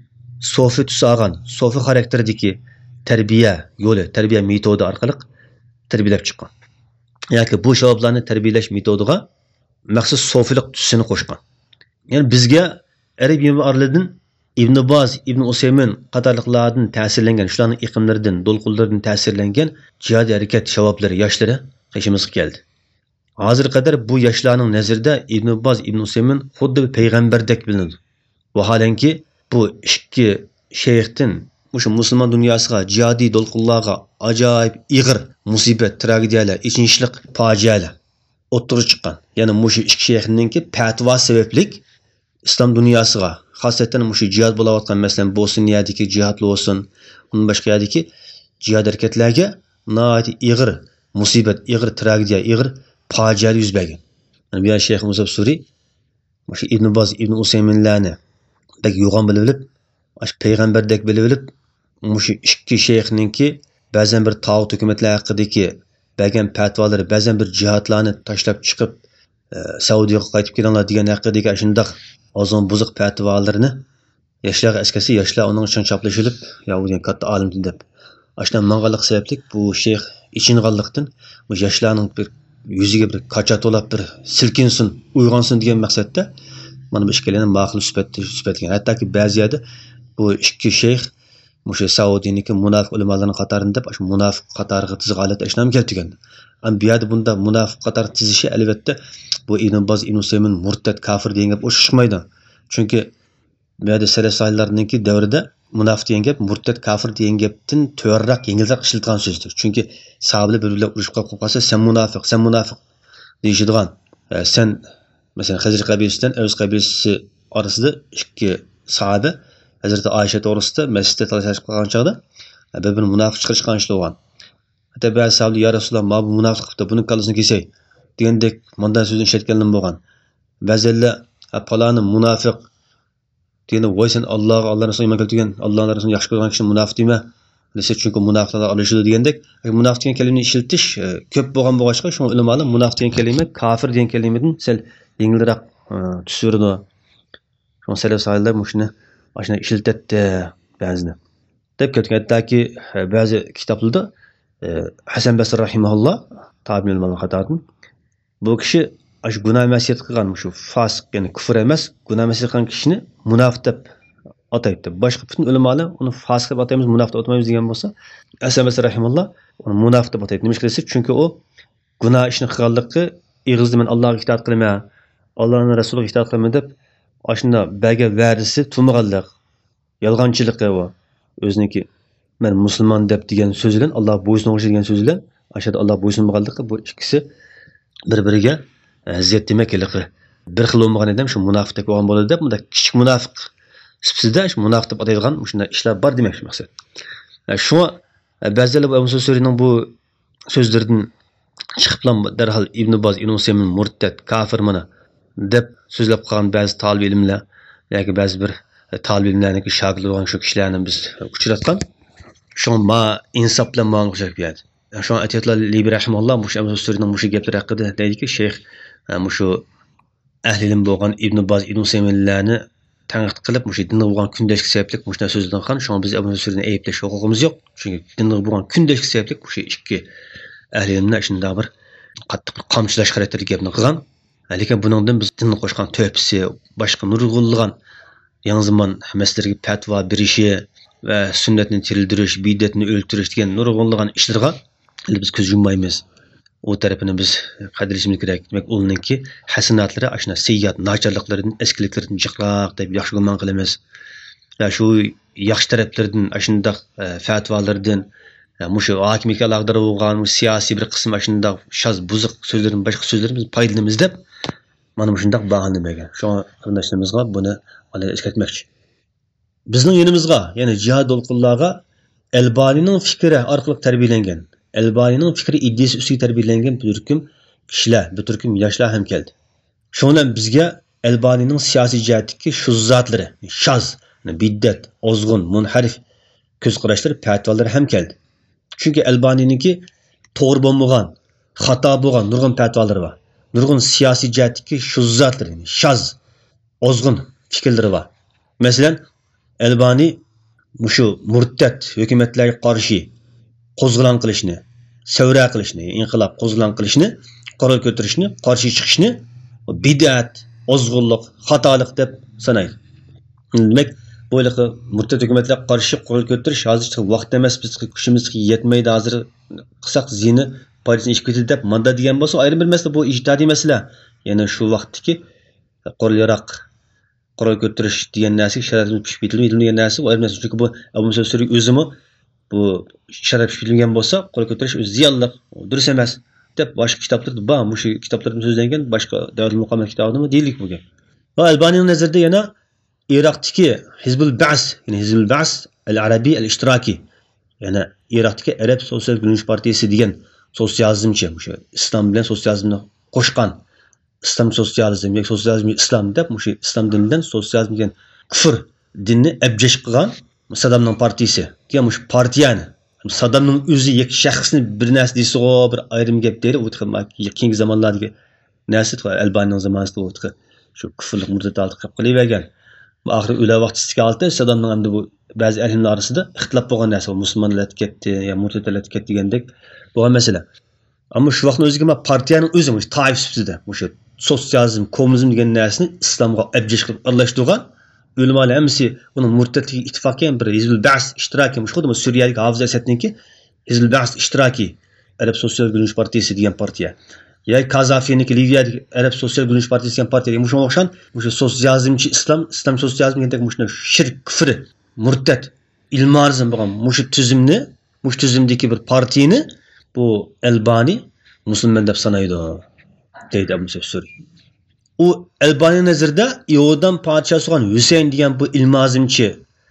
Sofi tusi olgan, Sofi xarakteridagi tarbiya yo'li, tarbiya metodi orqali tarbiyalab chiqqan. Yoki bu shaboblarni tarbiyalash metodiga maxsus sofilik tusini qo'shgan. Ya'ni bizga Arab ilmi Ibn Baz, Ibn Usaymin qatorliqlardan ta'sirlangan, shularning iqimlaridan, do'lqinlaridan ta'sirlangan jihad harakat shaboblari, yoshlari qishimizga keldi. Hozir qadar bu yoshlarning nazarida Ibn Baz, Ibn Usaymin xuddi payg'ambardek bilinadi. Vaholanki bu ikki shayxdan o'sha musulmon dunyosiga, jihodiy do'lqinlarga ajoyib ig'ir musibat, tragediyalar, ichinchilik fojialar o'ttirib chiqqan. Ya'ni mushu ikki shayxninki fatvo sabablik islom dunyosiga, xosatan mushu jihad bo'layotgan, masalan, Bosniyadagi jihadlar bo'lsin, undan boshqa yerdagi jihad harakatlarga nihoyat ig'ir musibat, ig'ir tragediya, ig'ir fojia yuz bergan. Yani bu Shayx Musa Suri mushu Ibn Baz, Ibn Usayminlarni bek yo'g'on bilib olib, ash payg'ambardek bilib olib, mushu ikki shayxninki ba'zan bir tog'ut hukumatlar haqidagi bergan fatvolari, ba'zan bir jihadlarni tashlab chiqib Saudiyaga qaytib kelinglar degan haqidagi shundoq ozon buzuq fatvolarini yoshlarga askasi, yoshlar uning uchun chaplashilib, yo bu degan katta olim deb ashuna mang'anlik sababli bu shayx ichinganlikdan bu yoshlarning bir yuziga bir qachat olib bir silkinsin, uyg'onsin degan maqsadda mana bu ishkalarni ma'qul sifatda sifatgan. Hattoki ba'zi yerda bu ikki shayx mushu Saudiyaniki munofiq ulamolarning qatorida deb shu munofiq qatoriga tizg'alat ashnam keltirgan. Am bu yerda bunda munofiq qator tizishi albatta bu Ibn Baz, Ibn Usaymin murtad, kafir degan gap o'xshashmaydi. Chunki bu yerda salaf solihlarninki davrida munofiq degan gap murtad, kafir degan gapdan to'g'riroq, yengilroq ishlatilgan so'zdir. Chunki sahobalar bir-birlab urushib qolib qolsa, sen munofiq, sen munofiq deyishadigan. Sen masalan Xizr qabilasidan Avs qabilasi orasida ikki sahoba Hazreti Ayşe to'g'risida masjidda talashib qolgan chog'da bir-birini munofiq chiqarishgan ish bo'lgan. Hatta ba'zi sahobalar ya Rasululloh, ma bu munofiq qilibdi, buni kallasini kesay degandek bundan so'zni ishlatganlar bo'lgan. Ba'zilar faloni munofiq deganda voy sen Alloh, Allohning rasulini iymon keltirgan, Allohning rasulini yaxshi ko'rgan kishi munofiq deymi? Desa chunki munofiqlar alishadi degandek, munofiq degan kalimani ishlatish ko'p bo'lgan bo'lg'achqa shu ulamolar munofiq degan kalima kafir degan kalimadan sal yengilroq tusirdi. Shu salaf solihlar shuni ashuna ishlatdi ba'zida. Deb ketgan. Hattaki ba'zi kitoblarda Hasan Basri rahimahulloh tabi'in ulamalar qatoridan bu kishi ash gunoh masiyat qilgan, shu fosiq, ya'ni kufr emas, gunoh masiyat qilgan kishini munofiq deb ataydi. Boshqa butun ulamolar uni fosiq deb ataymiz, munofiq deb atmaymiz degan bo'lsa, Hasan Basri rahimahulloh uni munofiq deb ataydi. Nima qilsa, chunki u gunoh ishni qilganligi ig'izda men Allohga itoat qilaman, Allohning rasuliga itoat qilaman deb ashunda baga va'dasi tumaganlik, yolg'onchilik va o'ziniki men musulmon deb degan so'z bilan Alloh bo'ysunug'ish degan so'z bilan ashada Alloh bo'ysunmaganligi, bu ikkisi bir-biriga zid demakiligi. Bir xil bo'lmagan odam shu munofiqdek bo'lgan bo'ladi deb, bunda kichik munofiq sifatida shu munofiq deb ataydigan shunday ishlar bor demak shu maqsad. Shu ba'zilar Abu Surining bu so'zlaridan chiqiblan darhol Ibn Baz, Ibn Usaymin murtad, kafir mana deb so'zlab qolgan ba'zi talib ilmlar yoki ba'zi bir talib ilmlarning shogirdlari bo'lgan shu kishilarni biz uchratgan. Shu ma insof bilan ma'lum qilib berdi. Shu aytayotlar Libi rahimahulloh mushu Abu Surining mushu gaplari haqida deydiki, shayx mushu ahli ilm bo'lgan Ibn Baz, Ibn Usayminlarni tanqid qilib, mushu dinga bo'lgan kundashlik sababli mushu so'zdan qan, shu biz Abu Surini ayiblash huquqimiz yo'q. Chunki dinga bo'lgan kundashlik sababli mushu ikki ahli ilmlar shunday bir qattiq qamchilash xarakterli gapni qilgan. Lekin buningdan biz dinni qo'shgan to'pisi, boshqa nurg'unlagan yangi zamon masalalarga fatvo berishi va sunnatni tildirish, bid'atni o'ltirish degan nurg'unlagan ishlarga biz ko'z yummaymiz. O tarafini biz qadrlashimiz kerak. Demak, ularningki hasanatlari, ashuna sayyiat, nacharliklaridan, eskiliklardan jiqroq deb yaxshi gumon qilamiz. Va shu yaxshi taraflardan, ashunda fatvolardan, mushu hokimiyatga aloqador bo'lgan siyosiy bir qism ashunda shoz buzuq so'zlardan boshqa so'zlarimiz foydalanamiz deb mana shunday bahonamagan. Shu qarindoshlarimizga buni olib eskatmoqchi. Bizning yonimizga, ya'ni jihad do'lqinlarga Albanining fikri orqali tarbiyalangan, Albanining fikri ideyasi ustiga tarbiyalangan bir turkum kishilar, bir turkum yoshlar ham keldi. Shundan bizga Albanining siyosiy jihatdagi shu zotlari, shoz, bid'at, ozg'un, munharif ko'z qarashlari, fatvolari ham keldi. Chunki Albaniniki to'g'ri bo'lmagan, xato bo'lgan nurg'un fatvolari bor. Nurg'un siyosiy jihatdagi shuzzatlar, ya'ni shaz, ozg'in fikrlari bor. Masalan, Albani mushu murtad hukumatlarga qarshi qo'zg'olon qilishni, savra qilishni, inqilob qo'zg'olon qilishni, qurol ko'tarishni, qarshi chiqishni bid'at, ozg'inlik, xatolik deb sanaydi. Demak, bo'yliqi murtad hukumatlarga qarshi qurol ko'tarish hozir vaqt emas, biz kuchimizga yetmaydi, hozir qilsak zini foydasini ish ketadi deb manda degan bo'lsa, ayrim bir masala bu ijtihodiy masala. Ya'ni shu vaqtdagi qurol yaroq qurol ko'tarish degan narsa shariatga pishib ketilmaydi degan narsa ayrim narsa. Chunki bu Abu Musa Suri o'zimi bu shariat pishib ketilgan bo'lsa, qurol ko'tarish o'zi ziyonli, durust emas deb boshqa kitoblarda bor. Bu shu kitoblarda so'zlangan boshqa davlat muqomat kitobida deylik bu gap. Va Albanining nazarida yana Iroqdagi Hizbul Ba'as, ya'ni Hizbul Ba'as al-Arabiy al-Ishtiraki, ya'ni Iroqdagi Arab Sotsial Guruch partiyasi degan sotsializmchi, o'sha islom bilan sotsializmni qo'shgan islom sotsializm yoki sotsializm islom deb o'sha islom dinidan sotsializm degan kufr dinni abjash qilgan Saddamning partiyasi degan o'sha partiyani Saddamning o'zi یک shaxsni bir narsa desa, bir ayrim gap deydi, u keyingi zamonlardagi narsa Albanining zamonasida o'tdi. Shu kufrlik murtatalik qilib qilavergan. Oxiri o'lar vaqtida oldi Saddamning hamda bu ba'zi ahlimlar orasida ixtilof bo'lgan narsa, musulmonlar ketdi yo murtatlar ketdi degandek bo'lgan masala. Ammo shu vaqtning o'ziga partiyaning o'zi o'sha toif sifatida o'sha sotsializm, kommunizm degan narsani islomga abjash qilib aralashtirgan ulamolar hamsi uni murtatlik ittifoqi ham bir Hizbul Ba'as ishtiroki, xuddi Suriyadagi Hafiz Asadniki Hizbul Ba'as ishtiroki Arab Sotsial Guruch partiyasi degan partiya. Ya Kazafiniki Liviyadagi Arab Sotsial Guruch partiyasi degan partiya. Shunga o'xshan o'sha sotsializmchi islom, islom sotsializmi degandek o'sha shirk, kufr, murtad, ilmozim bo'lgan o'sha tuzumni, o'sha tuzumdagi bir partiyani bu Albani musulmon deb sanaydi deydi Abu Musa Suri. U Albani nazarda Yo'dan podshosi bo'lgan Husayn degan bu ilmozimchi,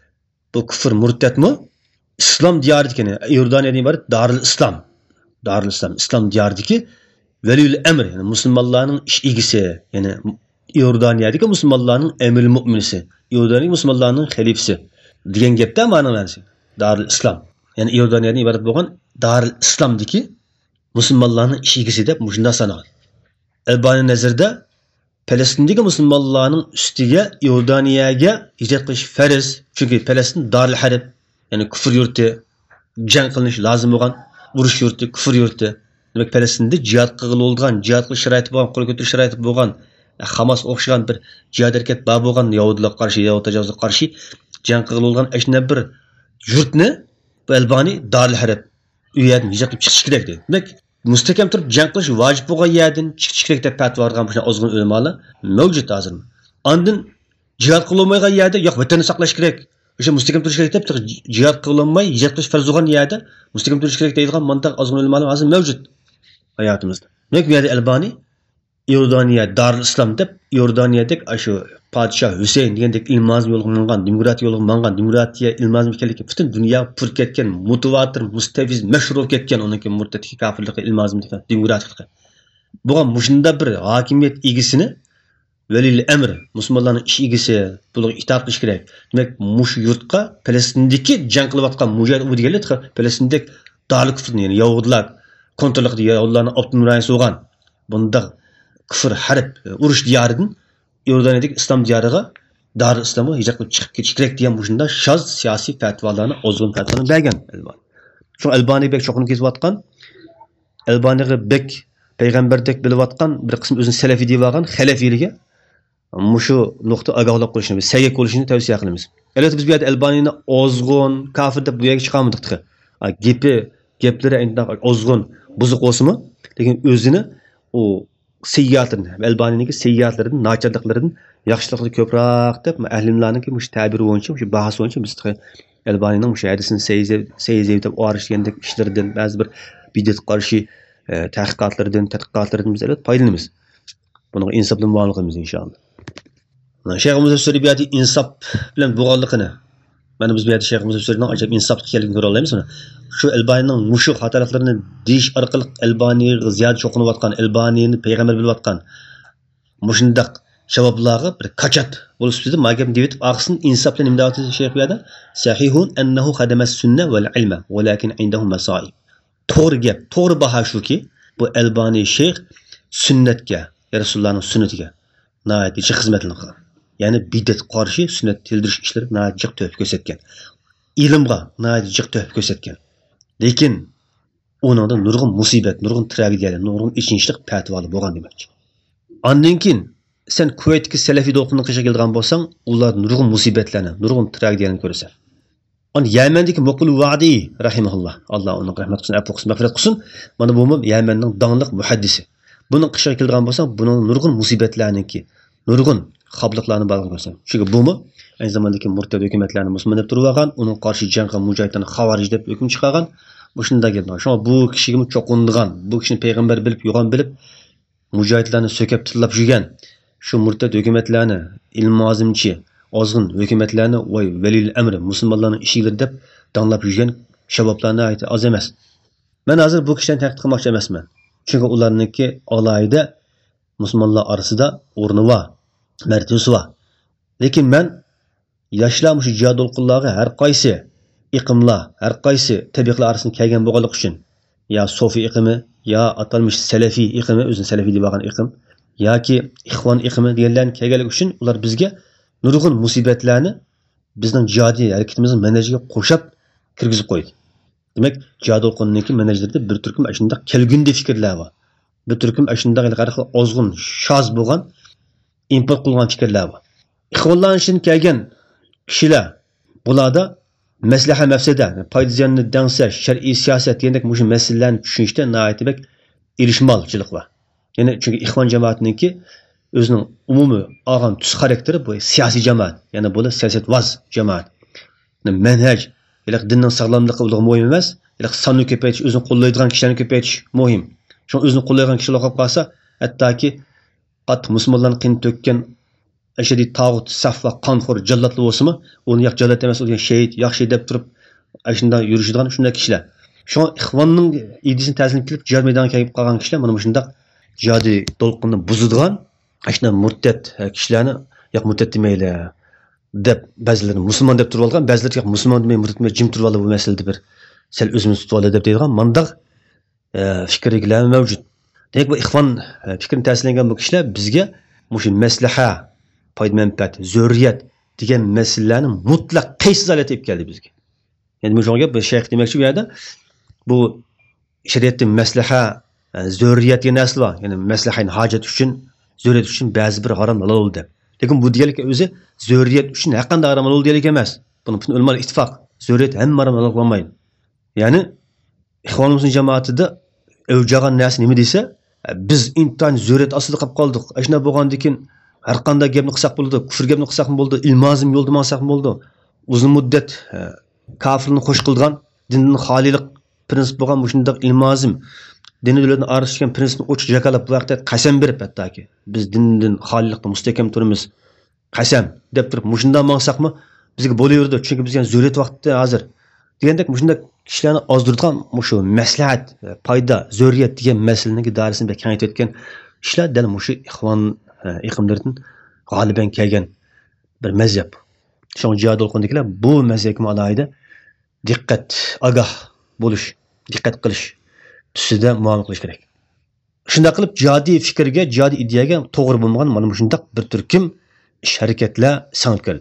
bu kufr murtadmi? Islom diyoridagi, Iordaniyadan iborat Darul Islom. Darul Islom, islom diyoridagi velil emr, yani musulmonlarning ish egisi, ya'ni Iordaniyadagi musulmonlarning emir mu'minisi, Iordaniyadagi musulmonlarning xalifasi degan gapda ma'nolanadi. Darul Islom, ya'ni Iordaniyadan iborat bo'lgan Darul Islomdagi musulmonlarning ish egisi deb shunday sanaladi. Albani nazarda Palestindagi musulmonlarning ustiga Iordaniyaga hijrat qilish farz, chunki Palestin Darul Harb, ya'ni kufr yurti, jang qilinish lozim bo'lgan urush yurti, kufr yurti. Demak, Palestinda jihad qilib jihad qilish sharoiti bo'lgan, qo'l ko'tarish sharoiti bo'lgan, Hamas o'xshagan bir jihad harakat bor bo'lgan Yahudilarga qarshi, Yahud tajovuzga qarshi jang qilib ashna bir yurtni bu Albani Darul Harb u yerdan hijrat qilib chiqish kerak deydi. Demak, mustahkam turib jang qilish vojib bo'lgan yerdan chiqish kerak deb fatvo bergan bu ozg'in ulamolar mavjud hozir. Ondan jihad qilolmagan yerda yo'q, vatanni saqlash kerak. O'sha mustahkam turish kerak deb jihad qilolmay hijrat qilish farz bo'lgan yerda mustahkam turish kerak deydigan mantaq ozg'in ulamolar hozir mavjud hayotimizda. Demak, bu yerda Albani Iordaniya Darul Islom deb Iordaniyadagi shu podshoh Husayn degandek ilmozim yo'lga mingan, demokratiya yo'lga mingan, demokratiya ilmozim ekanligi butun dunyo pur ketgan, mutawatir, mustafiz, mashhur ketgan uniki murtatlik, kofirlik, ilmozim degan demokratiylik. Bo'lgan mushunda bir hokimiyat egisini velil emr, musulmonlarning ish egisi bularga itoat qilish kerak. Demak, mush yurtga Palestindagi jang qilayotgan mujahid u deganlar Palestindagi Darul Kufrni, ya'ni Yahudilar kontrollikda Yahudilarning avtonom rayonisi bo'lgan bunda kufr, harb, urush diyoridan Iordaniyadagi islom diyoriga Darul Islomga hijrat qilib chiqib ketish kerak degan shunda shoz siyosiy fatvolarni ozg'in fatvolarni bergan Albani. Shu Albani bek cho'qinib ketayotgan, Albaniga bek payg'ambardek bilayotgan bir qism o'zini salafiy deb olgan xalafiyligiga mushu nuqta ogohlab qo'yishni, sayga qo'yishni tavsiya qilamiz. Albatta biz bu yerda Albaniyni ozg'in, kafir deb bu yerga chiqarmadik. Gapi, gaplari aytdan ozg'in, buzuq bo'lsa-mu, lekin o'zini u siyatlarni, Albaniyning siyatlaridan, nacharliklaridan yaxshilikni ko'proq deb ahlimlarning mush ta'biri bo'yicha, mush bahs bo'yicha biz Albaniyning mush hadisini sayyiz deb o'rishgandek ishlardan, ba'zi bir bidat qarshi tahqiqotlardan, tadqiqotlardan biz albatta foydalanamiz. Bunga insof bilan muomala qilamiz inshaalloh. Shayx Musa Suribiyati insof bilan bo'lganligini, mana biz bu yerda Shayx Musa Suribiyning ajoyib insof qilganligini ko'ra olamiz. Shu Albanining mushu xatoliklarini deyish orqali Albaniyaga ziyod cho'qinayotgan, Albaniyni payg'ambar bilayotgan mushundaq javoblarga bir qachat bo'lib dedi. Magam deb aqsin insof bilan imdodati Shayx bu yerda sahihun annahu xadamas sunna val ilma, walakin indahu masaib. to'g'ri gap, to'g'ri baho shuki, bu Albani sheyx sunnatga, Rasulullohning sunnatiga nihoyatda xizmatini qilgan. Ya'ni bidat qarshi sunnat tildirish ishlari nihoyatda jiq to'p ko'rsatgan. Ilmga nihoyatda jiq to'p ko'rsatgan. Lekin onunda nurg'un musibat, nurg'un tragediyalar, nurg'un ichinchilik fatvolar bo'lgan demakchi. Ondan keyin sen Kuvaytdagi salafiy do'qinni qilishga kelgan bo'lsang, ular nurg'un musibatlarni, nurg'un tragediyalarni ko'rasan. On Yamandagi Muqul Vadi rahimahulloh, Alloh uni rahmat qilsin, afv qilsin, mag'firat qilsin. Mana bu Yamanning donliq muhaddisi. Buning qishga kelgan bo'lsang, buning nurg'un musibatlarniki, nurg'un xobliqlarni balg'ib ko'rsan. Chunki bu mu aynı zamandagi murtad hukumatlarni musulmon deb turib olgan, uning qarshi jang qilgan mujohidlarni xavarij deb hukm chiqargan. Bu shunday gaplar. Shunga bu kishiga cho'qindigan, bu kishini payg'ambar bilib, yo'g'on bilib, mujohidlarni so'kab tillab yurgan shu murtad hukumatlarni, ilmozimchi, ozg'in hukumatlarni voy valil amri musulmonlarning ishiklari deb danlab yurgan shaboblarni aytib oz emas. Men hozir bu kishidan tanqid qilmoqchi emasman. Chunki ularniki alayida musulmonlar orasida o'rni bor, martabasi bor. Lekin men yoshlar shu jihad o'qillarga har qaysi iqimlar, har qaysi tabiqlar orasida kelgan bo'lganlik uchun ya sofi iqimi, ya atalmış salafi iqimi, o'zini salafi deb olgan iqim, yoki ixvon iqimi deganlarni kelganlik uchun ular bizga nurg'un musibatlarni bizning jihodiy harakatimizning manhajiga qo'shib kirgizib qo'ydi. Demak, jihad o'qinninki manhajlarida bir turkum ashunda kelgundi fikrlar bor. Bir turkum ashunda qanaqa ozg'un, shoz bo'lgan, import qilgan fikrlar bor. Ixvonlarning ishini kelgan kishilar bularda maslaha mafsada, foyda ziyonni dansash, shar'iy siyosat degandak mush masalalarni tushunishda nihoyatda erishmolchilik bor. Ya'ni chunki ixvon jamoatininki o'zining umumiy olgan tus xarakteri bu siyosiy jamoat, ya'ni bu siyosatvoz jamoat. Manhaj, iliq dinning sog'lomligi ulug' muhim emas, iliq sonni ko'paytirish, o'zini qo'llaydigan kishilarni ko'paytirish muhim. Shu o'zini qo'llaydigan kishilar qolib qolsa, hattoki qattiq musulmonlarni qin to'kkan ashadi tağut, safva, qonxo'r, jallatli bo'lsa-mi, uni yo'q jallat emas, o'zi shahid, yaxshi deb turib, ashunda yurishadigan shunday kishilar. Shu ixvonning idisini ta'zim qilib, jihad maydoniga kelib qolgan kishilar mana shunday jihodiy to'lqinni buzadigan, ashuna murtad kishilarni yo'q murtad demayli deb ba'zilar musulmon deb turib olgan, ba'zilar yo'q musulmon demay murtad demay jim turib oldi bu masalada bir sal o'zimiz tutib oladi deb deydigan mandaq fikrlar mavjud. Demak bu ixvon fikrini ta'sirlangan bu kishilar bizga mushu maslaha, foyda manfaat, zurriyat degan masalalarni mutlaq qaysiz holatda olib keldi bizga. Endi bu joyga bir shayx demoqchi bu yerda bu shariatning maslaha, zurriyat degan narsa bor. Ya'ni maslahaning hojat uchun, zurriyat uchun ba'zi bir harom halol bo'ldi. Lekin bu deganlik o'zi zurriyat uchun haqiqatan harom halol deganlik emas. Buni butun ulamo ittifoq. Zurriyat hamma harom halol bo'lmaydi. Ya'ni ixvonimizning jamoatida o'ljagan narsa nima desa, biz intan zurriyat aslida qolib qoldik. Ashuna bo'lgandan keyin har qanday gapni qilsak bo'ldi, kufr gapni qilsak bo'ldi, ilmozim yo'lda olsak bo'ldi. Uzun muddat kofirni qo'sh qilgan, dinning xolilik prinsip bo'lgan bu shunday ilmozim, dinni davlatni arishgan prinsipni o'chib jakalab bu vaqtda qasam berib hattoki biz dindan xolilikda mustahkam turamiz. Qasam deb turib, mushunda maqsaqmi bizga bo'laverdi, chunki bizga zurriyat vaqtda hozir degandek mushunda kishilarni ozdirgan mushu maslahat, foyda, zurriyat degan masalaning doirasini kengaytirib o'tgan ishlar dal mushu ixvon iqimlardan g'oliban kelgan bir mazhab. Shu jihad o'qindikilar bu mazhabga alohida diqqat, ogoh bo'lish, diqqat qilish tusida muomala qilish kerak. Shunday qilib jihodiy fikrga, jihodiy ideyaga to'g'ri bo'lmagan mana shunday bir turkum ish harakatlar singib kirdi.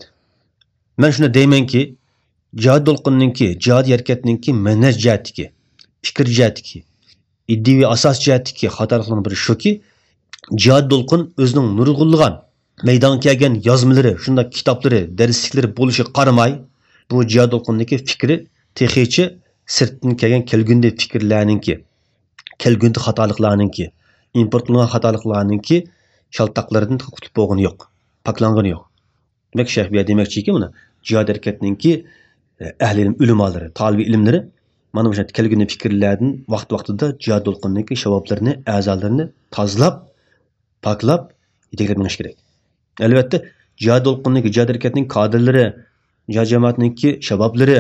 Men shuni deymanki, jihad o'qinninki, jihodiy harakatninki manhaj jihatiki, fikr jihatiki, iddiy asos jihatiki xatoliklarning biri shuki, jihad dolqin o'zining nurg'unlagan maydonga kelgan yozmalari, shunday kitoblari, darsliklari bo'lishi qaramay, bu jihad dolqinniki fikri texichi sirtdan kelgan kelgundi fikrlarninki, kelgundi xatoliklarninki, import qilingan xatoliklarninki shaltoqlaridan qutulib bo'lgani yo'q, paklangani yo'q. Demak, shayx bu demoqchiki, buni jihad harakatininki ahli ilm ulamolari, talibi ilmlari mana bu kelgundi fikrlardan vaqt-vaqtida jihad dolqinniki shaboblarini, a'zolarini tozalab paklab yetaklab minish kerak. Albatta, jihad o'qinning, jihad harakatining kadrlari, jihad jamoatininki shaboblari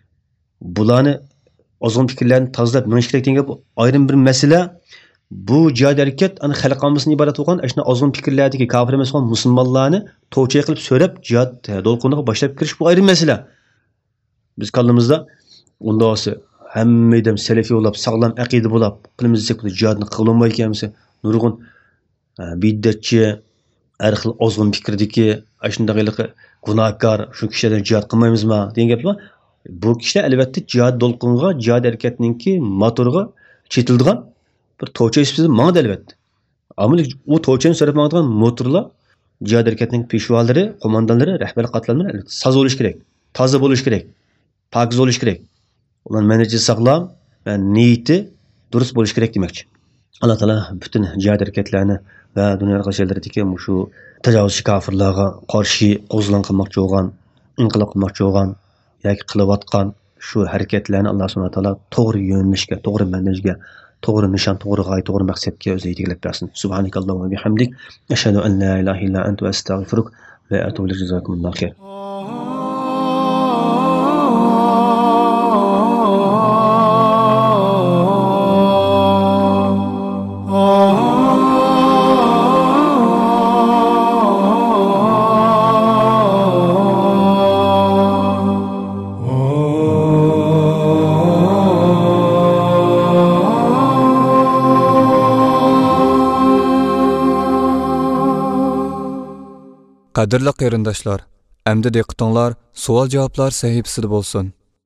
bularni ozg'in fikrlarni tozalab minish kerak degan bu ayrim bir masala. Bu jihad harakat ana xalqimizning iborat bo'lgan ashuna ozg'in fikrlardagi kofir emas bo'lgan musulmonlarni to'g'ri qilib so'rab jihad o'qiniga boshlab kirish bu ayrim masala. Biz qalbimizda unda olsa hammadan salafiy bo'lib, sog'lom aqida bo'lib, qilimiz desek, bu jihadni qilolmay ekanmiz. Nurg'un biddatchi, har xil ozg'un fikrdagi, shundaqiliq gunohkor, shu kishilardan jihad qilmaymizmi degan gap bor. Bu kishilar albatta jihad dolqinga, jihad harakatininki motoriga chetildigan bir to'cha sifatida mangdi albatta. Ammo u to'chani so'rab mangdigan motorlar jihad harakatining peshvolari, qo'mondonlari, rahbar qatlamlari soz bo'lish kerak, toza bo'lish kerak, pokiz bo'lish kerak. Ular manhaji sog'lom va niyati durust bo'lish kerak demoqchi. Alloh taolo butun jihad harakatlarini va dunyo qarshilaridagi shu tajovuzchi kofirlarga qarshi qo'zg'olon qilmoqchi bo'lgan, inqilob qilmoqchi bo'lgan yoki qilayotgan shu harakatlarni Alloh subhanahu va taolo to'g'ri yo'nalishga, to'g'ri manhajga, to'g'ri nishon, to'g'ri g'oya, to'g'ri maqsadga o'zi yetkazib bersin. Subhanakallohu va bihamdik, ashhadu an la ilaha illa anta va astag'firuk va atubu ilayk. Jazakumullohu xayr. Qadirli qarindoshlar, endi diqqatinglar savol-javoblar sahifasida bo'lsin.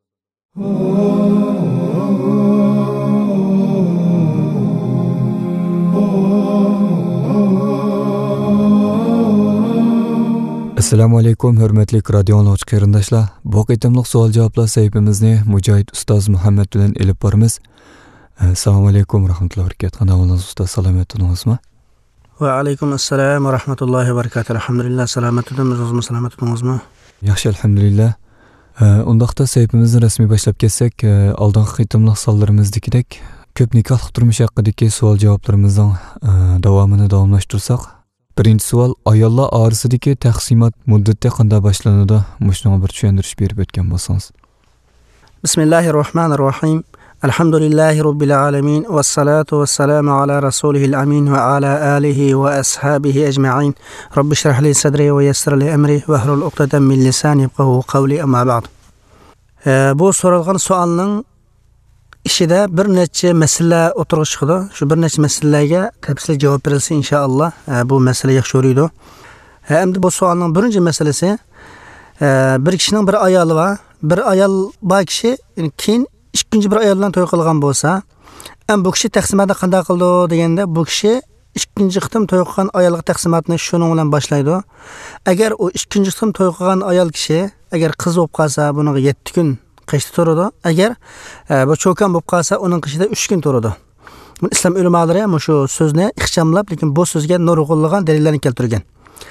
Assalomu alaykum, hurmatli radio anglag'uchi qarindoshlar. Bu qitimliq savol-javoblar sahifamizni Mujohid ustoz Muhammad bilan elib boramiz. Assalomu alaykum, rahmatullohi va barakatuh. Qanday ustoz, salomatligingizmi? Va alaykum assalom va rahmatullohi va barakatuh. Alhamdulillah, salomatligimiz, o'zimiz salomatligimizmi? Yaxshi, alhamdulillah. Undaqda sahifamizni rasmiy boshlab ketsak, oldingi qitimliq sonlarimizdagidek ko'p nikohli turmush haqidagi savol-javoblarimizning davomini davomlashtirsak, birinchi savol, ayollar orasidagi taqsimot muddati qanday boshlanadi? Mushunga bir tushuntirish berib o'tgan bo'lsangiz. Bismillahir rohmanir rohim. Alhamdulillahi robbil alamin vassalatu vassalamu ala rasulihil amin va ala alihi va ashabihi ajma'in. Robbi shrah li sadri va yassir li amri wa hlul uqdatan min lisani yafqahu qawli, amma ba'd. Bu so'ralgan savolning ishida bir necha masala o'tirib chiqdi. Shu bir necha masalalarga tafsil javob berilsa inshaalloh bu masala yaxshi o'raydi. Endi bu savolning birinchi masalasi, bir kishining bir ayoli va bir ayol bor kishi keyin ikkinchi bir ayol bilan to'y qilgan bo'lsa, ham bu kishi taqsimotni qanday qildi deganda, bu kishi ikkinchi qitim to'y qilgan ayolga taqsimotni shuning bilan boshlaydi. Agar u ikkinchi qitim to'y qilgan ayol kishi agar qiz bo'lib qolsa, buniga yetti kun qishda turadi. Agar bu cho'kan bo'lib qolsa, uning qishida uch kun turadi. Bu islom ulamolari ham shu so'zni ixchamlab, lekin bu so'zga nurg'unlagan dalillarni keltirgan.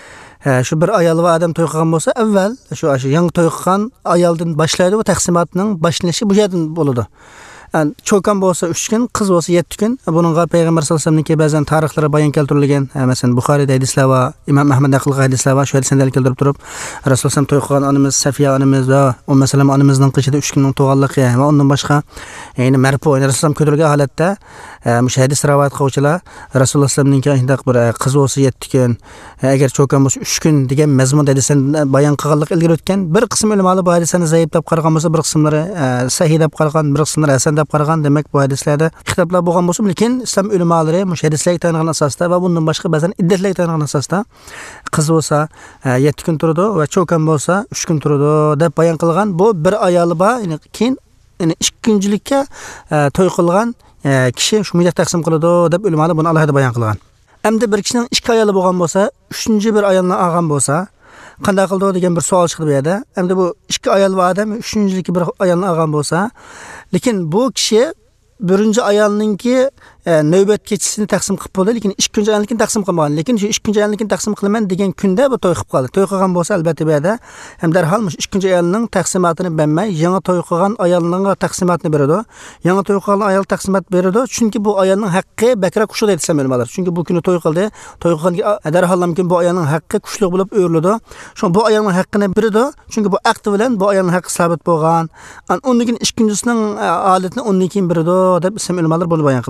Shu bir ayol va odam to'y qilgan bo'lsa, avval shu shu yangi to'y qilgan ayoldan boshlaydi va taqsimotning boshlanishi bu yerdan bo'ladi. Cho'kan bo'lsa uch kun, qiz bo'lsa yetti kun. Buningga payg'ambar sollallohu alayhi vasallamning ba'zan tarixlari bayon keltirilgan. Masalan, Buxoriyda hadislar va Imom Ahmad naql qilgan hadislar va shu hadislarni keltirib turib, Rasululloh sallallohu alayhi vasallam to'y qilgan onamiz Safiya onamiz va Ummu Salama onamizning qishida uch kunning to'g'anligi va undan boshqa, ya'ni marfu, Rasululloh ko'tarilgan holatda mush hadis rivoyat qiluvchilar Rasululloh sallallohu alayhi vasallamning bir qiz bo'lsa yetti kun, agar cho'kan bo'lsa uch kun degan mazmun hadislarni bayon qilganlik ilgari o'tgan. Bir qism ulamolar bu hadislarni zaif deb qaragan bo'lsa, bir qismlari sahih deb qaragan, bir qismlari hasan deb qaragan. Demak, bu hadislarda kitoblar bo'lgan bo'lsa, lekin islom ulamolari mush hadislarga tayangan asosda va bundan boshqa ba'zan iddatlarga tayangan asosda qiz bo'lsa yetti kun turadi va cho'kan bo'lsa uch kun turadi deb bayon qilgan. Bu bir ayoli bor, ya'ni keyin ya'ni ikkinchilikka to'y qilgan kishi shu muddat taqsim qiladi deb ulamolar buni alohida bayon qilgan. Endi bir kishining ikki ayoli bo'lgan bo'lsa, uchinchi bir ayolni olgan bo'lsa, qanday qildi degan bir savol chiqdi bu yerda. Endi bu ikki ayol va odam uchinchiligi bir ayolni olgan bo'lsa, lekin bu kishi birinchi ayolninki navbat kechisini taqsim qilib bo'ldi, lekin ikkinchi ayolnikini taqsim qilmagan. Lekin shu ikkinchi ayolnikini taqsim qilaman degan kunda bu to'y qilib qoldi. To'y qilgan bo'lsa, albatta bu yerda ham darhol ikkinchi ayolning taqsimotini bermay, yangi to'y qilgan ayolning taqsimotini beradi. Yangi to'y qilgan ayol taqsimot beradi, chunki bu ayolning haqqi bakra kuchli deb aytsalar. Chunki bu kuni to'y qildi, to'y qilgan darhol mumkin bu ayolning haqqi kuchli bo'lib o'riladi. Shu bu ayolning haqqini beradi, chunki bu aqd bilan bu ayolning haqqi sabit bo'lgan. Undan keyin ikkinchisining odatini undan keyin beradi deb islom ulamolar bunu bayon qilgan.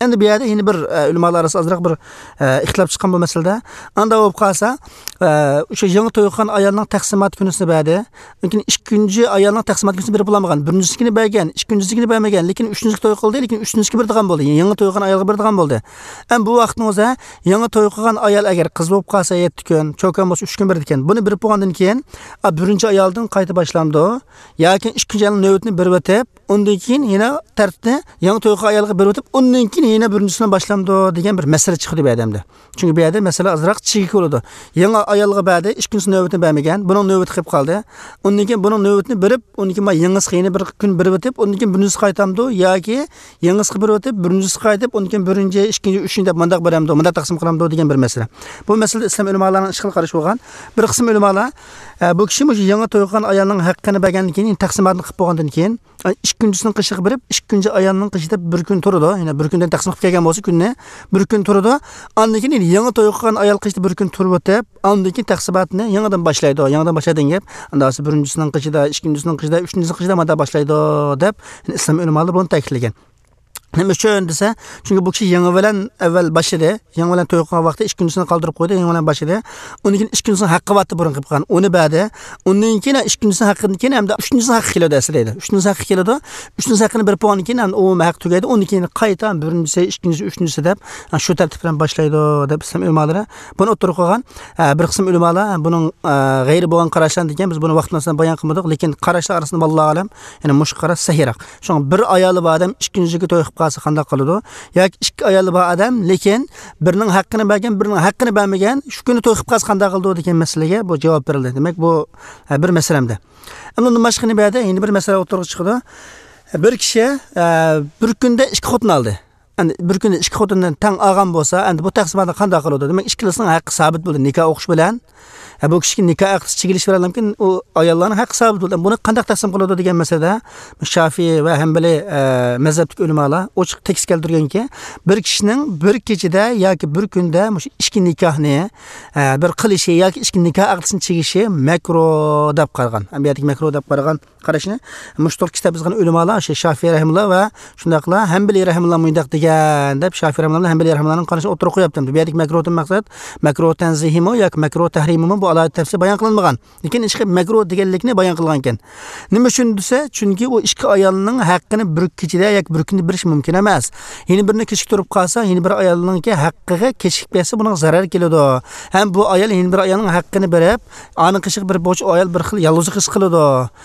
Endi bu yerda yine bir ulamolar arasida azroq bir ixtilof chiqqan bu masalada. Anda bo'lib qolsa, o'sha yangi to'ygan ayolning taqsimot kunisini berdi. Lekin ikkinchi ayolning taqsimot kunisini berib bo'lmagan. Birinchisikini bergan, ikkinchisikini bermagan, lekin uchinchisi to'y qildi, lekin uchinchisiga berdigan bo'ldi. Yangi to'ygan ayolga berdigan bo'ldi. Ham bu vaqtning o'zida yangi to'y qilgan ayol agar qiz bo'lib qolsa yetti kun, cho'kan bo'lsa uch kun berdi ekan. Buni berib bo'lgandan keyin birinchi ayoldan qayta boshlamdi yoki ikkinchi ayolning navbatini berib o'tib, undan keyin yana tartibni yangi to'ygan ayolga berib o'tib, undan keyin yana birinchisidan boshlamdi degan bir masala chiqdi bu yerda. Chunki bu yerda masala azroq chigik bo'ladi. Yangi ayolga berdi, ikkinchisi navbatini bermagan, buning navbati qilib qoldi. Undan keyin buning navbatini berib, undan keyin yangisi yana bir kun berib o'tib, undan keyin birinchisi qaytamdi yoki yangisi berib o'tib, birinchisi qaytib, undan keyin birinchi, ikkinchi, uchinchi deb mundaq beramdi, mundaq taqsim qilamdi degan bir masala. Bu masalada islom ulamolarining ishqil qarashi bo'lgan. Bir qism ulamolar bu kishi o'sha yangi to'ygan ayolning haqqini bergandan keyin, taqsimotni qilib bo'lgandan keyin, ikkinchisining qishiga berib, ikkinchi ayolning qishida bir kun turdi. Ya'ni bir kundan taqsim qilib kelgan bo'lsa, kunni bir kun turdi. Ondan keyin yangi to'ygan ayol qishida bir kun turib o'tib, ondan keyin taqsimotni yangidan boshlaydi. Yangidan boshlaydigan gap, unda birinchisining qishida, ikkinchisining qishida, uchinchisining qishida mada boshlaydi deb islom ulamolari buni ta'kidlagan. Nima uchun desa, chunki bu kishi yangi bilan avval boshida, yangi bilan to'y qilgan vaqtda ikkinchisini qoldirib qo'ydi, yangi bilan boshida. Undan keyin ikkinchisini haqqi vaqtda burun qilib qo'ygan. Uni berdi. Undan keyin ikkinchisini haqqini keyin hamda uchinchisini haqqi keladi aslida. Uchinchisi haqqi keladi. Uchinchisi haqqini berib qo'ygan keyin ham u haq tugaydi. Undan keyin qayta birinchisi, ikkinchisi, uchinchisi deb shu tartib bilan boshlaydi deb islom ulamolari buni o'tirib qo'ygan. Bir qism ulamolar buning g'ayri bo'lgan qarashlar degan, biz buni vaqtdan bayon qilmadik, lekin qarashlar orasida vallohu alam, ya'ni mush qarash sahiyroq. Shuning bir ayoli bor odam ikkinchisiga to'y qilib qolsa qanday qiladi? Yoki ikki ayoli bor odam, lekin birining haqqini bergan, birining haqqini bermagan, shu kuni to'y qilib qolsa qanday qiladi degan masalaga bu javob berildi. Demak, bu bir masalamda. Endi boshqa nima berdi? Endi bir masala o'tirib chiqdi. Bir kishi bir kunda ikki xotin oldi. Endi bir kunda ikki xotindan tang olgan bo'lsa, endi bu taqsimotni qanday qiladi? Demak, ikkilasining haqqi sabit bo'ldi nikoh o'qish bilan. Bu kishiga nikoh aqdi chigilish bilan mumkin u ayollarning haqqi sabit bo'ldi. Buni qanday taqsim qiladi degan masalada Shafiy va Hanbali mazhabdagi ulamolar ochiq tekst keltirganki, bir kishining bir kechada yoki bir kunda mush ikki nikohni bir qilishi yoki ikki nikoh aqdisini chigishi makruh deb qaragan. Ambiyatik makruh deb qaragan qarashni mushtor kitob yozgan ulamolar o'sha Shafiy rahimulloh va shundaqla Hanbali rahimulloh mundaq degan deb Shafiy rahimulloh Hanbali rahimullohning qarashini o'tirib qo'yapti. Ambiyatik makruhdan maqsad makruh tanzihimi yoki makruh tahrimi bu alohida tafsir bayon qilinmagan. Lekin ishqi makruh deganlikni bayon qilgan ekan. Nima uchun desa, chunki u ikki ayolning haqqini bir kechada yoki bir kunda berish mumkin emas. Yeni birini kechik turib qolsa, yeni bir ayolningki haqqiga kechik bersa, buning zarar keladi. Ham bu ayol yeni bir ayolning haqqini berib, aniq qishiq bir bo'ch ayol bir xil yolg'izlik his qiladi.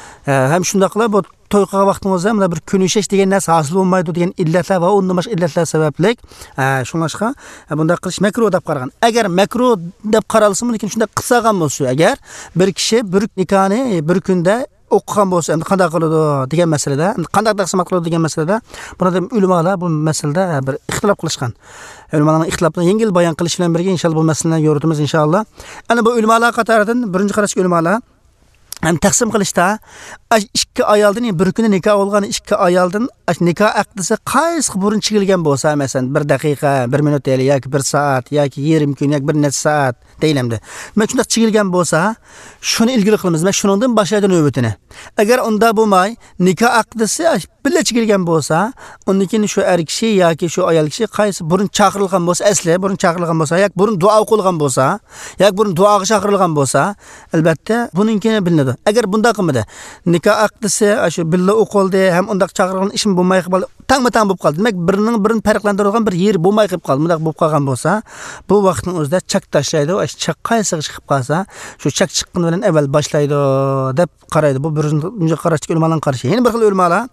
Ham shundaqla bu to'y qilgan vaqtimizda mana bir kunishish degan narsa hosil bo'lmaydi degan illatlar va undan boshqa illatlar sababli shunlashqa bunday qilish makruh deb qaragan. Agar makruh deb qaralsa, lekin shunday qilsagan bo'lsa, agar bir kishi bir nikohni bir kunda o'qigan bo'lsa, endi qanday qiladi degan masalada, qanday taqsim qiladi degan masalada, bunda ulamolar bu masalada bir ixtilof qilishgan. Ulamolarning ixtilofini yengil bayon qilish bilan birga inshaalloh bu masalani yoritamiz inshaalloh. Ana bu ulamolar qatoridan birinchi qarash ulamolar ham taqsim qilishda ikki ayoldan bir kuni nikoh bo'lgan ikki ayoldan nikoh aqdisi qaysi burun chigilgan bo'lsa, masalan bir daqiqa, bir minut yoki bir soat yoki yarim kun yoki bir necha soat deylamdi. Men shunday chigilgan bo'lsa, shuni ilgili qilamiz. Men shuningdan boshlaydi navbatini. Agar unda bo'lmay, nikoh aqdisi birga chigilgan bo'lsa, undan keyin shu er kishi yoki shu ayol kishi qaysi burun chaqirilgan bo'lsa, asli burun chaqirilgan bo'lsa, yoki burun duo qilgan bo'lsa, yoki burun duoga chaqirilgan bo'lsa, albatta buninki bilinadi. Agar bunda qilmadi, nikoh aqdisi shu billa o'qildi, ham undaq chaqirilgan ishim bo'lmay qoldi, tangma-tang bo'lib qoldi. Demak, birining birini farqlantiradigan bir yer bo'lmay qolib qoldi. Bundaq bo'lib qolgan bo'lsa, bu vaqtning o'zida chak tashlaydi. O'sha chak qaysi chiqib qolsa, shu chak chiqqan bilan avval boshlaydi deb qaraydi. Bu birinchi qarashga ulamolarning qarashi. Yana bir xil ulamolar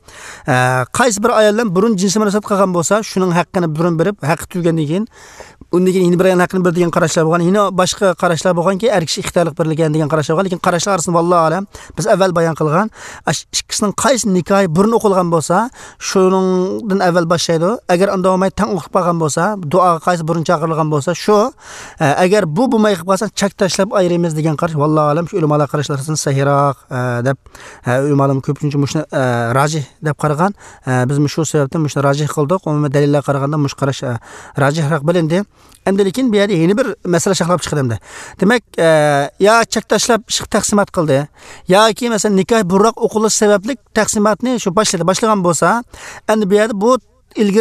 qaysi bir ayol bilan burun jinsiy munosabat qilgan bo'lsa, shuning haqqini burun berib, haqqi tugagandan keyin undan keyin yana bir ayol haqqini beradigan qarashlar bo'lgan. Yana boshqa qarashlar bo'lganki, er kishi ixtiyorlik berilgan degan qarashlar bo'lgan. Lekin qarashlar orasida vallohu alam biz avval bayon qilgan ikkisining qaysi nikohi burun o'qilgan bo'lsa, shuningdan avval boshlaydi. Agar unda bo'lmay tang o'qib qolgan bo'lsa, duoga qaysi burun chaqirilgan bo'lsa, shu agar bu bo'lmay qolib qolsa, chak tashlab ayiramiz degan qarash vallohu alam shu ulamolar qarashlaridan sahiyroq deb ulamolar ko'pincha mushni rajih deb qaragan. Biz shu sababdan mushni rajih qildik. Umumiy dalillar qaraganda mush qarash rajihroq bilindi. Endi lekin bu yerda yana bir masala shaxlab chiqadimda. Demak, ya chak tashlab shiq taqsimot qildi, yoki masalan nikoh burroq o'qilish sababli taqsimotni shu boshladi, boshlagan bo'lsa, endi bu yerda bu ilgari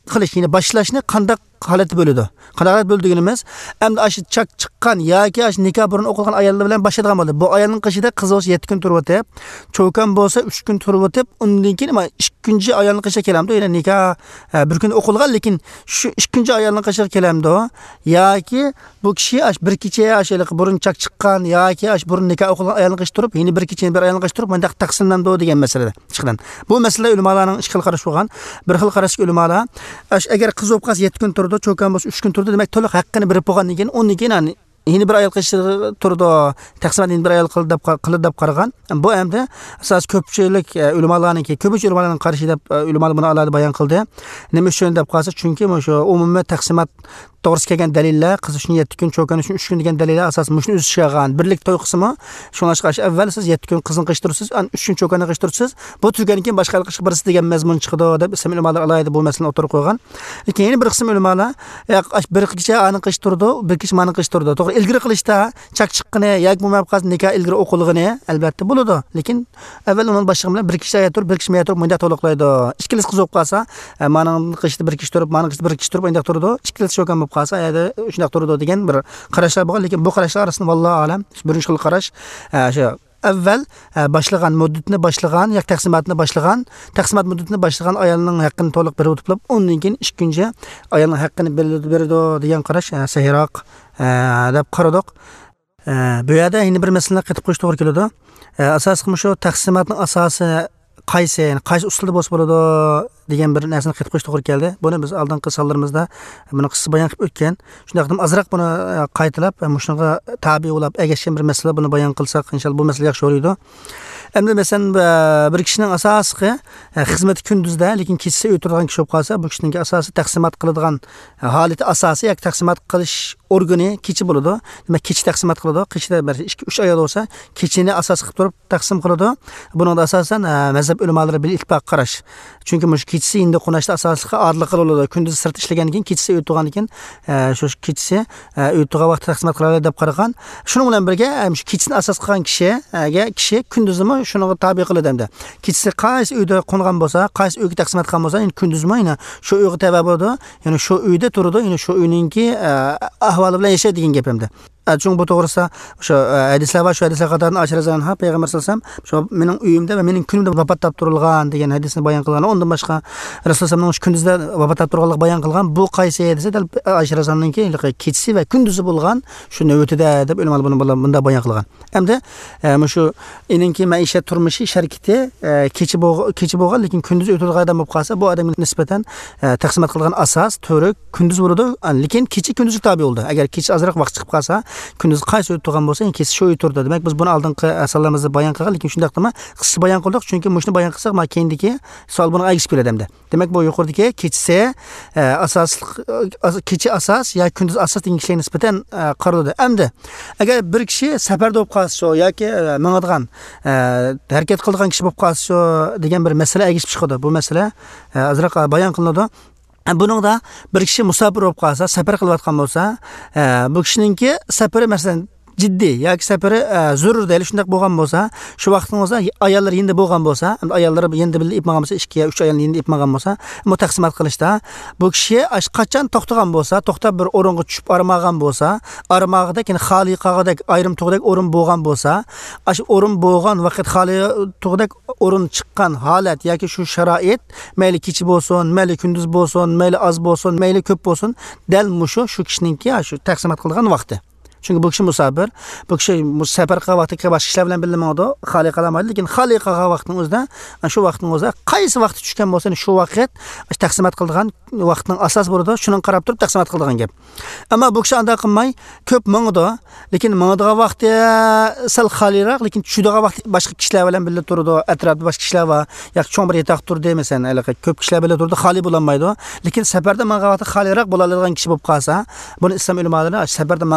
qilish, ya'ni boshlashni qanday holatda bo'ladi. Qanday holat bo'ldi deganimiz, endi ash chak chiqqan yoki ash nikoh burun o'qilgan ayollar bilan boshlaydigan bo'ldi. Bu ayolning qishida qiz bo'lsa yetti kun turib o'tib, cho'kan bo'lsa uch kun turib o'tib, undan keyin ikkinchi ayolning qishiga kelamdi. Ya'ni nikoh bir kun o'qilgan, lekin shu ikkinchi ayolning qishiga kelamdi. Yoki bu kishi ash bir kecha ash burun chak chiqqan yoki ash burun nikoh o'qilgan ayolning qishi turib, ya'ni bir kecha bir ayolning qishi turib, bunda taqsimlanadi degan masalada chiqqan. Bu masala ulamolarning ikki xil qarash bo'lgan. Bir xil qarashga ulamolar ash agar qiz bo'lib qolsa yetti kun turdi, cho'kan bo'lsa uch kun turdi, demak to'liq haqqini berib bo'lgandan keyin undan keyin yeni bir ayol qishi turdi, taqsimot yeni bir ayol qildi deb qildi deb qaragan. Bu endi asos ko'pchilik ulamolarniki, ko'pincha ulamolarning qarashi deb ulamolar buni alohida bayon qildi. Nima uchun deb qolsa, chunki o'sha umumiy taqsimot to'g'risi kelgan dalillar, qiz uchun yetti kun, cho'kan uchun uch kun degan dalillar asos mushuni o'z chiqargan. Birlik to'y qismi shunga qarshi avval siz yetti kun qizni qishtirsiz, uch kun cho'kanni qishtirsiz. Bu tugagandan keyin boshqa qish birisi degan mazmun chiqdi deb ism ulamolar alohida bu masalani o'tirib qo'ygan. Lekin yana bir qism ulamolar bir kecha ani qishtirdi, bir kecha mani qishtirdi. To'g'ri ilgari qilishda chak chiqqani yoki bu mabqaz nikoh ilgari o'qilgani albatta bo'ladi. Lekin avval uni boshqa bilan bir kecha turib, bir kecha turib menda to'liqlaydi. Ikkilis qiz bo'lib qolsa, mani qishda bir kecha turib, mani qishda bir kecha turib menda turdi. Ikkilis cho'kan qasa ayda shunday turdi degan bir qarashlar bor, lekin bu qarashlar orasida vallohu alam birinchi xil qarash o'sha avval boshlagan muddatni boshlagan yoki taqsimotni boshlagan taqsimot muddatini boshlagan ayolning haqqini to'liq berib o'tib, undan keyin ikkinchi ayolning haqqini berdi degan qarash sahihroq deb qaradik. Bu yerda yana bir masala qetib qo'yish to'g'ri keladi. Asosiy shu taqsimotning asosi qaysi, ya'ni qaysi usulda bo'lsa bo'ladi degan bir narsani qetib qo'yish to'g'ri keldi. Buni biz oldingi sonlarimizda buni qisqa bayon qilib o'tgan. Shunday qilib azroq buni qaytalab, shunga tabi bo'lib egashgan bir masala buni bayon qilsak, inshaalloh bu masala yaxshi bo'ladi. Endi masalan bir kishining asosiy xizmati kunduzda, lekin kechasi o'tirgan kishi bo'lib qolsa, bu kishining asosi taqsimot qiladigan holati asosi yoki taqsimot qilish organi kechi bo'ladi. Demak, kechi taqsimot qiladi. Kechida ikki uch oyat bo'lsa, kechini asos qilib turib taqsim qiladi. Buning asosan mazhab ulamolari bil ittifoq qarash. Chunki mush kechisi endi qonashda asosliqqa odliq qiladi. Kunduz sirt ishlagandan keyin kechisi o'tirgandan keyin shu kechisi o'tirgan vaqtda taqsimot qiladi deb qaragan. Shuning bilan birga shu kechisini asos qilgan kishiga kishi kunduzimi shunga tabi qiladi endi. Kechisi qaysi uyda qo'ngan bo'lsa, qaysi uyga taqsimot qilgan bo'lsa, endi kunduzmi yana shu uyga tabi bo'ladi. Ya'ni shu uyda turadi, ya'ni shu uyninki ahvoli bilan yashaydi degan gap hamda. Çünkü bu to'g'risida o'sha hadislar va shu hadislar qatorida Ashrazan ha payg'ambar sollallohu alayhi vasallam shu mening uyimda va mening kunimda vafot topib turilgan degan hadisni bayon qilgan. Undan boshqa Rasululloh sallallohu alayhi vasallam kunduzda vafot topib turganlik bayon qilgan. Bu qaysi hadisi deb Ashrazanningki kechasi va kunduzi bo'lgan shu navbatida deb ulamolar buni bunda bayon qilgan. Hamda shu eningki maishat turmushi sharkiti kechi kechi bo'lgan, lekin kunduz o'tirgan odam bo'lib qolsa, bu odamga nisbatan taqsimot qilgan asos to'ri kunduz bo'ladi, lekin kechi kunduzga tabi bo'ldi. Agar kechi azroq vaqt chiqib qolsa, kunduz qaysi o'tib turgan bo'lsa, kecha shu o'tirdi. Demak, biz buni oldingi asallamizda bayon qilgan, lekin shunday qilma, qisqa bayon qildik, chunki mushni bayon qilsak, ma keyindagi savol buni agishib keladi hamda. Demak, bu yuqoridagi kechasi asos kecha asos yoki kunduz asos degan kishiga nisbatan qaraladi. Hamda agar bir kishi safarda bo'lib qolsa yoki mingadigan harakat qiladigan kishi bo'lib qolsa degan bir masala agishib chiqadi. Bu masala azroq bayon qilinadi. Buningda bir kishi musafir bo'lib qolsa, safar qilayotgan bo'lsa, bu kishiningki safari masalan jiddiy yoki safari zarur deyli shunday bo'lgan bo'lsa, shu vaqtning o'zida ayollar endi bo'lgan bo'lsa, ayollar endi bilib ipmagan bo'lsa, ikki uch ayol endi ipmagan bo'lsa, bu taqsimot qilishda bu kishi qachon to'xtagan bo'lsa, to'xtab bir o'ringa tushib armagan bo'lsa, armog'ida keyin xoli qog'idek ayrim tug'dak o'rin bo'lgan bo'lsa, shu o'rin bo'lgan vaqt xoli tug'dak o'rin chiqqan holat yoki shu sharoit mayli kechi bo'lsin, mayli kunduz bo'lsin, mayli oz bo'lsin, mayli ko'p bo'lsin, dal mushu shu kishiningki shu taqsimot qilgan vaqti. Çünkü bu kishi musafir, bu kishi safar qilgan vaqtda boshqa ishlar bilan bilmaydi, xali qilmaydi, lekin xali qilgan vaqtning o'zida, shu vaqtning o'zida qaysi vaqt tushgan bo'lsa, shu vaqt taqsimot qilgan vaqtning asos bo'ladi, shuni qarab turib taqsimot qilgan gap. Ammo bu kishi anda qilmay, ko'p mingdi, lekin mingdigan vaqtda sal xaliroq, lekin tushadigan vaqt boshqa kishilar bilan birga turdi, atrofda boshqa kishilar va yoki cho'ng bir yatoq turdi, masalan, alaqa ko'p kishilar bilan turdi, xali bo'lolmaydi, lekin safarda mingdigan vaqtda xaliroq bo'ladigan kishi bo'lib qolsa, buni islom ulamolari safarda mingdigan vaqtning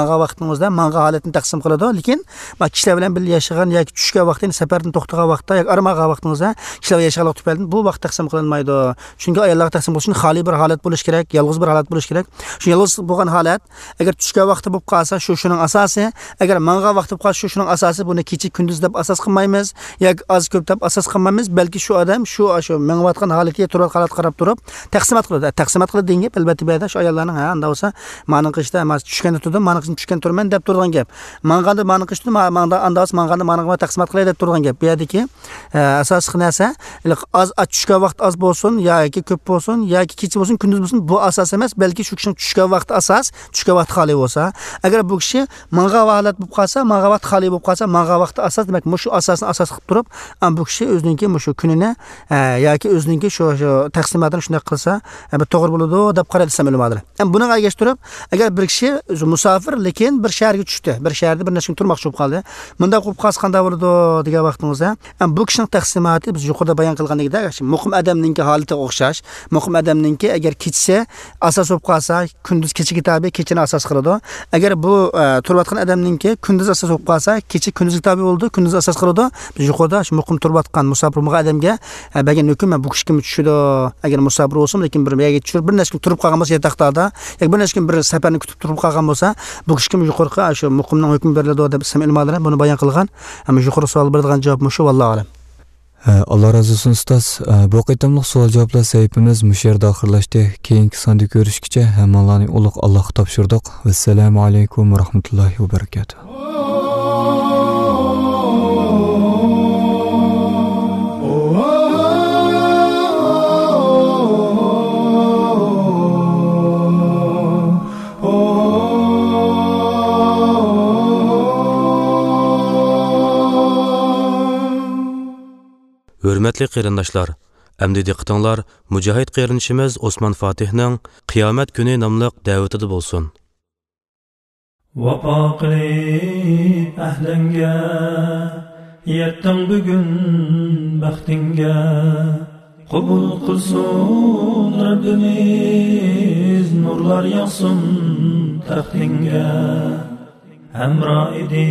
vaqtingizda manga holatni taqsim qiladi, lekin ma kishilar bilan birga yashagan yoki tushgan vaqtda, safardan to'xtagan vaqtda yoki armagan vaqtingizda kishilar yashaganlik tufayli bu vaqt taqsim qilinmaydi. Chunki ayollarga taqsim qilish uchun xoli bir holat bo'lish kerak, yolg'iz bir holat bo'lish kerak. Shu yolg'iz bo'lgan holat agar tushgan vaqti bo'lib qolsa, shu shuning asosi, agar manga vaqti bo'lib qolsa, shu shuning asosi, buni kecha kunduz deb asos qilmaymiz yoki az ko'p deb asos qilmaymiz, balki shu odam shu shu mengayotgan holatiga turib holat qarab turib taqsimot qiladi. Taqsimot qiladi degan gap albatta bu yerda shu ayollarning ha unda bo'lsa, ma'ni qilishda emas, tushganda turdim, ma'ni qilishim tushgan turman deb turgan gap. Manganda ma'ni qilishdi, manganda andas manganda ma'ni qilib taqsimot qilay deb turgan gap. Bu yerdagi asosiy narsa az tushgan vaqt az bo'lsin yoki ko'p bo'lsin yoki kecha bo'lsin, kunduz bo'lsin, bu asos emas, balki shu kishining tushgan vaqti asos, tushgan vaqt xoli bo'lsa, agar bu kishi manga holat bo'lib qolsa, manga vaqt xoli bo'lib qolsa, manga vaqti asos, demak, shu asosni asos qilib turib, bu kishi o'zininki shu kunini yoki o'zininki shu taqsimotini shunday qilsa, bir to'g'ri bo'ladi deb qaraydi samalumadir. Ham buni qargash turib, agar bir kishi o'zi musofir, lekin bir shaharga tushdi, bir shaharda bir necha kun turmoqchi bo'lib qoldi. Bunda qilib qolsa qanday bo'ladi degan vaqtingizda, ham bu kishining taqsimoti biz yuqorida bayon qilgandagidek, muqim odamningki holatiga o'xshash, muqim odamningki agar kechsa asos bo'lib qolsa, kunduz kechiga tabi kechini asos qiladi. Agar bu turayotgan odamningki kunduz asos bo'lib qolsa, kecha kunduzga tabi bo'ldi, kunduz asos qiladi. Biz yuqorida shu muqim turayotgan musofir bo'lgan odamga bergan hukm bu kishiga tushadi. Agar musofir bo'lsam, lekin bir yerga tushib bir necha kun turib qolgan bo'lsa, yataqda yoki bir necha kun bir safarni kutib turib qolgan bo'lsa, bu kishiga yuqorqa shu muqimning hukmi beriladi deb ism ilmlar buni bayon qilgan. Ham yuqori savol beradigan javob shu, vallohu alam. Allah razı olsun ustoz. Bu qitimliq savol javoblar sayfimiz mush yerda oxirlashdi. Keyingi sonda ko'rishguncha hammalarni ulug' Allohga topshirdik. Assalomu alaykum va rahmatullohi va barakatuh. Hürmetli qarindoshlar, əmdi diqqətinglar Mücahid qarindoshimiz Osman Fatihning Qiyomat kuni nomli da'vatida bo'lsin. Vafo qilib ahlingga yetding bugun baxtingga, qabul qilsin Rabbimiz, nurlar yog'sin taxtingga. Hamro edi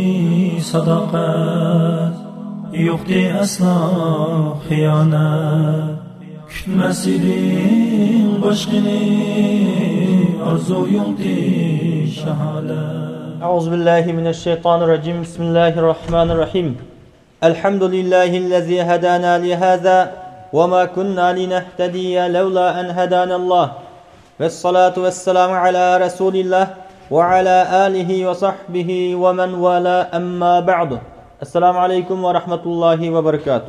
sadoqat, yo'qdi aslo xiyonat, kutmas eding boshqani, orzuyingdi shahodat. A'udzu billahi minash shaytonir rojim. Bismillahir rohmanir rohim. Alhamdulillahillazi hadana li hadha wa ma kunna linahtadiya lawla an hadanallah. Vessalatu vesselamu ala rasulillah wa ala alihi wa sahbihi wa man wala, amma ba'du. Assalomu alaykum va rahmatullohi va barakatuh.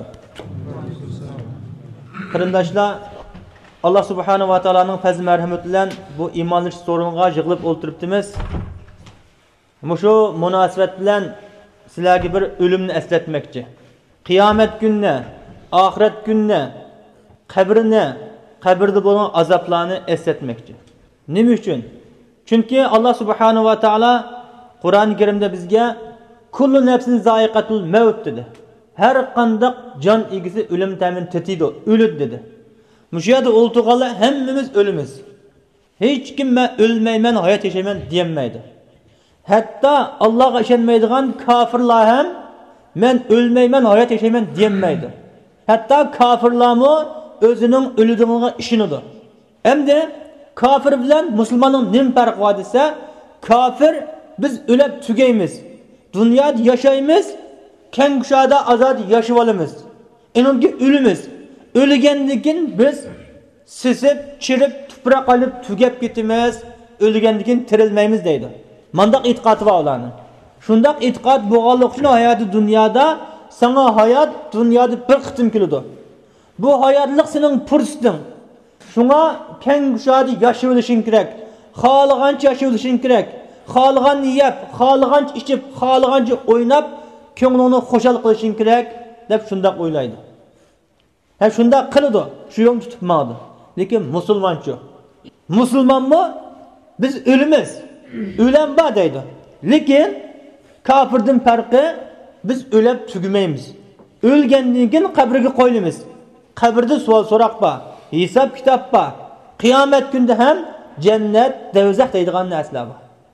Qarindoshlar, Alloh subhanahu va taoloning fazl marhamati bilan bu iymonli so'ringa yig'ilib o'ltiribdimiz. Mushu munosabat bilan sizlarga bir o'limni eslatmoqchi. Qiyomat kunni, oxirat kunni, qabrni, qabrda bo'lgan azoblarni eslatmoqchi. Nima uchun? Chunki Alloh subhanahu va taolo Qur'oni Karimda bizga kullu nefsin zaiqatul mevt dedi. Her qandaq can egisi ölüm temin tetiydi, ölüd dedi. Müşahede oltuğalı hemmimiz ölümüz. Hiç kim ben ölmeymen, hayat yaşayman diyemeydi. Hatta Allah'a işenmeydiğen kafirler hem men ölmeymen, hayat yaşayman diyemeydi. Hatta kafirler mı özünün ölüdüğüne işinidir. Hem de kafir bilen Müslümanın nim farkı var ise, kafir biz ölüp tügeyimiz. Dünyada yaşayımız, ken kuşada azad yaşayalımız. Enonki ölümüz. Ölügendikin biz sisip, çirip, tuprak alıp tügep gitimiz, ölügendikin tirilmeyimiz deydi. Mandak itikatı var olanın. Şundak itikat boğalık için hayatı dünyada, sana hayat dünyada bir kıtım kilodu. Bu hayatlık senin pürsüdün. Şuna ken kuşada yaşayılışın kirek. Halıganç yaşayılışın kirek. Xalğan yeyip, xalğanç içip, xalğanç oynap, köңlüni xoşal qilishing kerak deb shunday o'ylaydi. Ha shunday qiladi, shu yo'lni tutmadi. Lekin musulmonchi. Musulmonmi? Biz o'limiz. O'lan bor deydi. Lekin kofirdan farqi biz o'lib tugamaymiz. O'lgandan keyin qabrga qo'yilamiz. Qabrda savol so'roq bor, hisob kitob bor. Qiyomat kunida ham jannat, do'zax deydigan narsalar bor.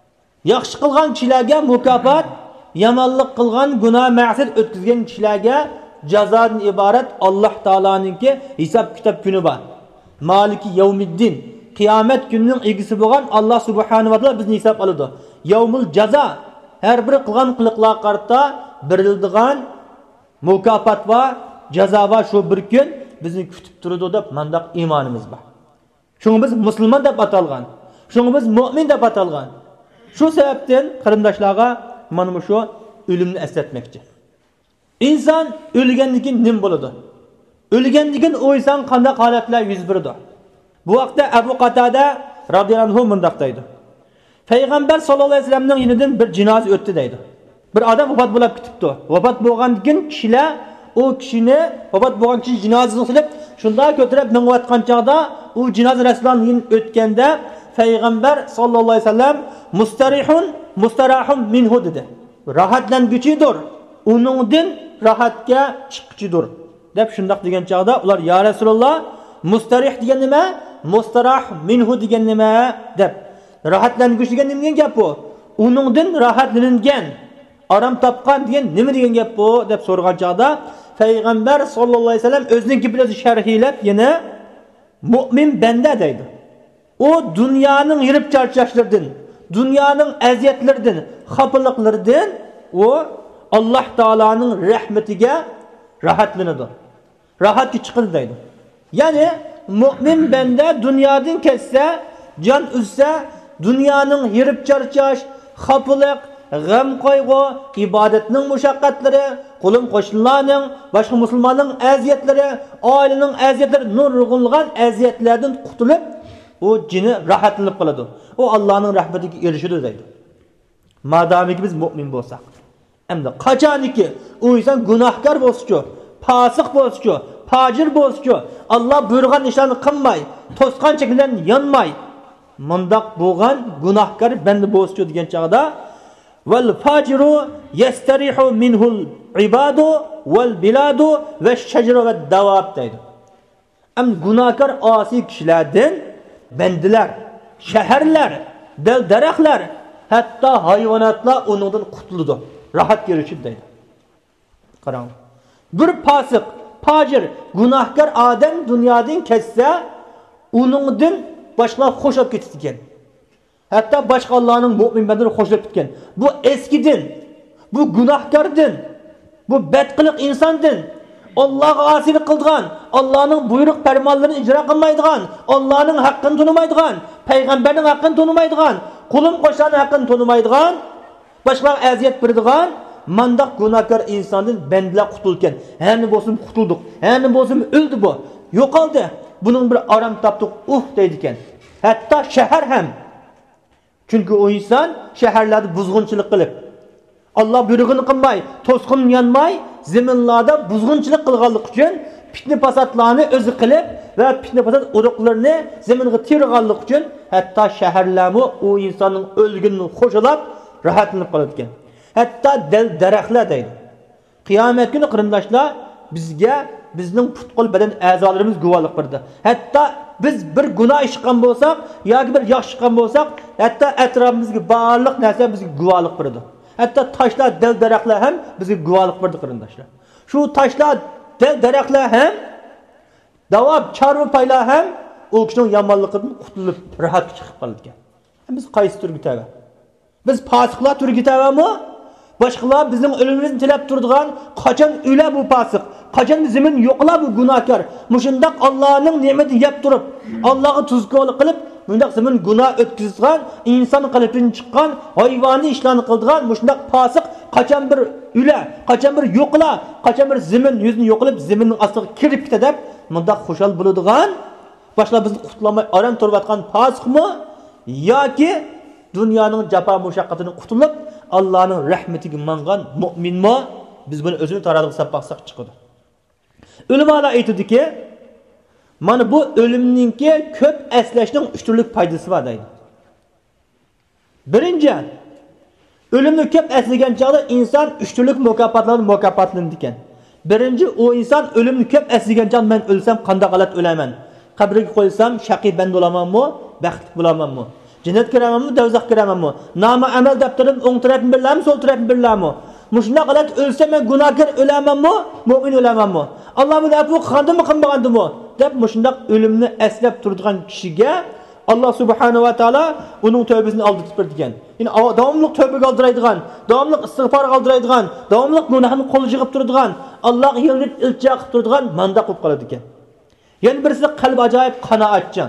Yaxshi qilgan kishilarga mukofot, yomonlik qilgan, gunoh ma'siyat o'tkazgan kishilarga jazodan iborat Alloh taoloninki hisob kitob kuni bor. Maliki yawmiddin, qiyomat kunining egisi bo'lgan Alloh subhanahu va taolo bizni hisob oladi. Yawmul jazo, har bir qilgan qiliqlar qarta beriladigan mukofot va jazo va shu bir kun bizni kutib turadi deb mandaq iymonimiz bor. Shuni biz musulmon deb atalgan, shuni biz mu'min deb atalgan. Shu sababdan qarindoshlarga mana shu o'limni eslatmoqchi. İnsan o'lgandan keyin nim bo'ladi? O'lgandan keyin o'ysan qanday holatlar yuz beradi? Bu vaqtda Abu Qatada radhiyallohu anhu mundaq deydi. Payg'ambar sollallohu alayhi vasallamning yonidan bir jinoza o'tdi deydi. Bir odam vafot bo'lib ketibdi. Vafot bo'lgandan keyin kishilar o kishini vafot bo'lgan kishi jinozasini qilib, shunda ko'tarib minayotgan chaqda u jinoza rasulullohning o'tganda Payg'ambar sollallohu alayhi vasallam mustarihun mustarahun minhu dedi. Rahatlanguchidir. Uningdan rahatga chiqquchidir deb shundoq degan chaqda ular ya Rasululloh mustarih degan nima? Mustarah minhu degan nima deb. Rahatlanguchi degan nima degan gap bu? Uningdan rahatlangan, aram topgan degan nima degan gap bu deb so'ragan chaqda Payg'ambar sollallohu alayhi vasallam o'zining gapini sharhlab yana mu'min banda deydi. O dunyoning yirib charchashlaridan, dunyoning aziyatlaridan, xafaliqlaridan o Allah Teala'nın rahmetiga rahatlanadi. Rahatga chiqadi deydi. Ya'ni mu'min banda dunyodan ketsa, jon uzsa, dunyoning yirib charchash, xafaliq, g'am qayg'u, ibodatning mushaqqatlari, qo'lim qo'shnilarning, boshqa musulmonning aziyatlari, oilaning aziyatlari, nurg'unlagan aziyatlardan qutulib, o jini rahatlanib qoladi. O Allohning rahmatiga erishadi deydi. Madamiki biz mu'min bo'lsak. Endi qachoniki u inson gunohkor bo'lsa-chi, fosiq bo'lsa-chi, fojir bo'lsa-chi, Alloh buyurgan ishlarni qilmay, to'sqan cheklarni yonmay, mundaq bo'lgan gunohkor banda bo'lsa-chi degan chaqda val fajiru yastarihu minhul ibadu val biladu vash shajaru vad dawab deydi. Am gunohkor osiy kishilardan bandilar, shaharlar, dal daraxtlar, hatto hayvonotlar uningdan qutuladi. Rahat görüşüp deydi. Qarang. Bir fasık, fajir, günahkar adam dünyadan kesse, uningdan boshqa xo'shab ketgan. Hatto boshqa Allohning mu'min bandalari xo'shab ketgan. Bu eskidan, bu gunohkordan, bu badqiliq insondan, Allohga osilik qilgan, Allohning buyruq farmonlarini ijro qilmaydigan, Allohning haqqini tunimaydigan, payg'ambarning haqqini tunimaydigan, qulim qo'shlarning haqqini tunimaydigan, boshqa aziyat beradigan mandaq gunohkor insondan bandalar qutulgan. Hani bo'lsin qutuldik, hani bo'lsin o'ldi bu. Yo'qoldi. Buning bir aram topdik, uh deydi ekan. Hatto shahar ham. Chunki o inson shaharlarda buzg'unchilik qilib, Alloh buyrug'ini qilmay, to'sqin yanmay, zaminlarda buzg'unchilik qilganlik uchun fitna fasodlarni o'zi qilib va fitna fasod uruqlarini zaminga terganlik uchun hatto shaharlarni o insonning o'lganini qo'shilib rahatlanib qoladigan. Hatto dal daraxtlar deydi. Qiyomat kuni qarindoshlar bizga bizning putqul badan a'zolarimiz guvohlik berdi. Hatto biz bir gunoh ish qilgan bo'lsak yoki bir yaxshi qilgan bo'lsak, hatto atrofimizga barliq narsa bizga guvohlik berdi. Hatto toshlar, dal daraxtlar ham bizga guvohlik berdi qarindoshlar. Shu toshlar, dal daraxtlar ham, davob, chorva paylar ham u kishining yomonligidan qutulib rahatga chiqib qolgan. Biz qaysi turga tava? Biz fasiqlar turga tavami? Boshqalar bizning o'limimizni tilab turadigan, qachon o'la bu fasiq, qachon zamin yo'qlar bu gunohkor. Mushundaq Allohning ne'matini yeb turib, Allohga tuzko'lik qilib, bundaq zamin gunoh o'tkazgan, inson qalbidan chiqqan, hayvoniy ishlarni qildigan mushundaq fasiq qachon bir o'la, qachon bir yo'qlar, qachon bir zamin yuzini yo'qilib, zaminning ostiga kirib ketadi deb, bundaq xushal bo'ladigan, boshqa bizni qutlamay aram turayotgan fasiqmi yoki dunyoning jafo mushaqqatidan qutulib Allohning rahmatiga mangan mu'minmi? Biz buni o'zini taradiq sapaqsaq chiqadi. Ulamolar aytadiki, mana bu o'limninki ko'p eslashning uch turli foydasi bor deydi. Birinchi, o'limni ko'p eslagan chog'da inson uch turli mukofotlarni mukofotlanadi ekan. Birinchi, o inson o'limni ko'p eslagan chog'da men o'lsam qanday holat o'laman? Qabrga qo'ysam shaqiy band bo'lamanmi, baxtli bo'lamanmi? Cennet giremen mi, devzak giremen mi? Nama amel depterim, on tarafın birler mi, sol tarafın birler mi? Muşuna kadar ölsem ben günahkar ölemem mi, mümin ölemem mi? Allah bile bu kandı mı, kınbagandı mı? Dep muşuna ölümünü eslep durduğun kişiye Allah subhanahu wa ta'ala onun tövbesini aldırtıp verdigen. Yani devamlılık tövbe kaldıraydıgan, devamlılık istiğfar kaldıraydıgan, devamlılık günahını kolu jığıp durduğun, Allah yılını iltica kılıp durduğun manda kılıp kalıdıgen. Yani birisi kalbi acayip kanaatcan.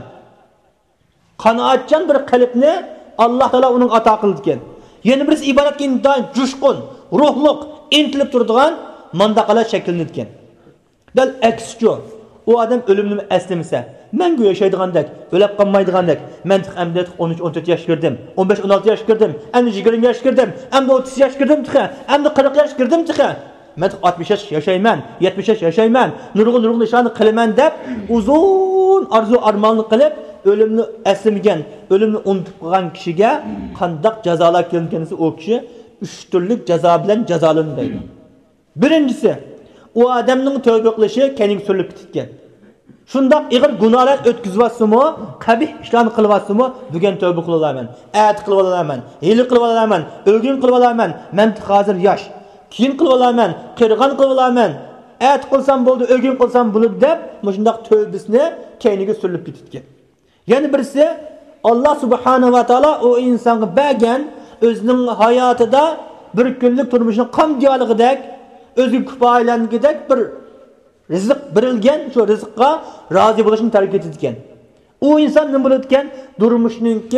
Kanaatcan bir kalbini Allah Teala onun ata kılıdıgen. Yani birisi ibadet indayn, coşkun, ruhluk, intilip durduğun manda kala şekillenirken. Del eksçu. O adam ölümünü eslemese, men göğe yaşaydıgandek, ölüp kalmaydıgandek, men emdet on üç on dört yaş girdim, on beş on altı yaş girdim, hem de yigirme yaş girdim, hem de otuz yaş girdim tıkı, hem de kırk yaş girdim tıkı. Men altmış yaş yaşayman, yetmiş yaş yaşayman, nurgun nurgun nişanı kılman dep, uzun arzu armağanlık kılıp, ölümünü eslemegen, ölümünü unutup kalan kişiye kandak cezalar kendisi o kişi üç türlük ceza bilen cezalarındaydı. Birincisi, o adamın tövbe kılışı kendini sürülüp bitken. Şundak igir günahlar ötküzüvatsı mı, kabih işlerini kılıvatsı mı, bugün tövbe kılıvamen, ayet kılıvamen, hili kılıvamen, ölgün kılıvamen, men hazır yaş, kiyin kılıvamen, kırgan kılıvamen, ayet kılsam boldu, ölgün kılsam bunu dep, şundak tövbesini kendini sürülüp bitken. Yani birisi Allah subhanahu wa ta'ala o insanı bəgən özünün hayatıda bir günlük turmuşunu qam diyalıqıdak, özü küfayiləngidek bir rizq birilgen, şu rizqqa razı buluşunu terk etidikən. O insan ne bulutken durmuşunun ki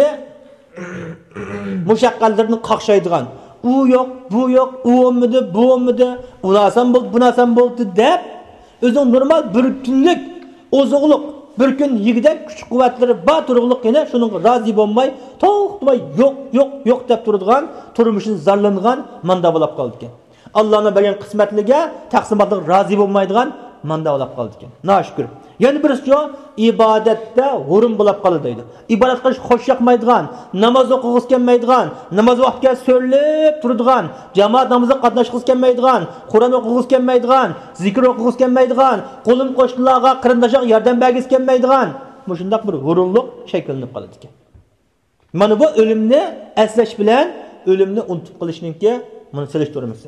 muşaqqallarını qaqşaydıgan. O yok, bu yok, o olmadı, bu olmadı, unasan buldu, bunasan buldu dep, özünün normal bir günlük ozuqluq, bir gün yigidek küçük kuvvetleri ba turğuluq yine şunun razı bolmay, to'xtamay yok, yok, yok dep turduğan, turmuşun zarlanğan manda bolap qaldıken. Allah'ın bergen qismetlige taqsimatlık razı bolmaydıgan manda bolap qaldıken. Naşükür. Yani birisi o ibadette hurun bolap qalıdaydı. İbadet qilish xoş yaqmaydigan, namoz o'qig'is kelmaydigan, namoz vaqtga so'rlib turadigan, jamoat namozida qatnashg'is kelmaydigan, Qur'on o'qig'is kelmaydigan, zikr o'qig'is kelmaydigan, qo'lim qo'shnilarga qarindoshga yordam bergis kelmaydigan, shundaq bir hurunliq shakllanib qoladi ekan. Mana bu o'limni eslash bilan o'limni unutib qilishninki buni selishtiramiz.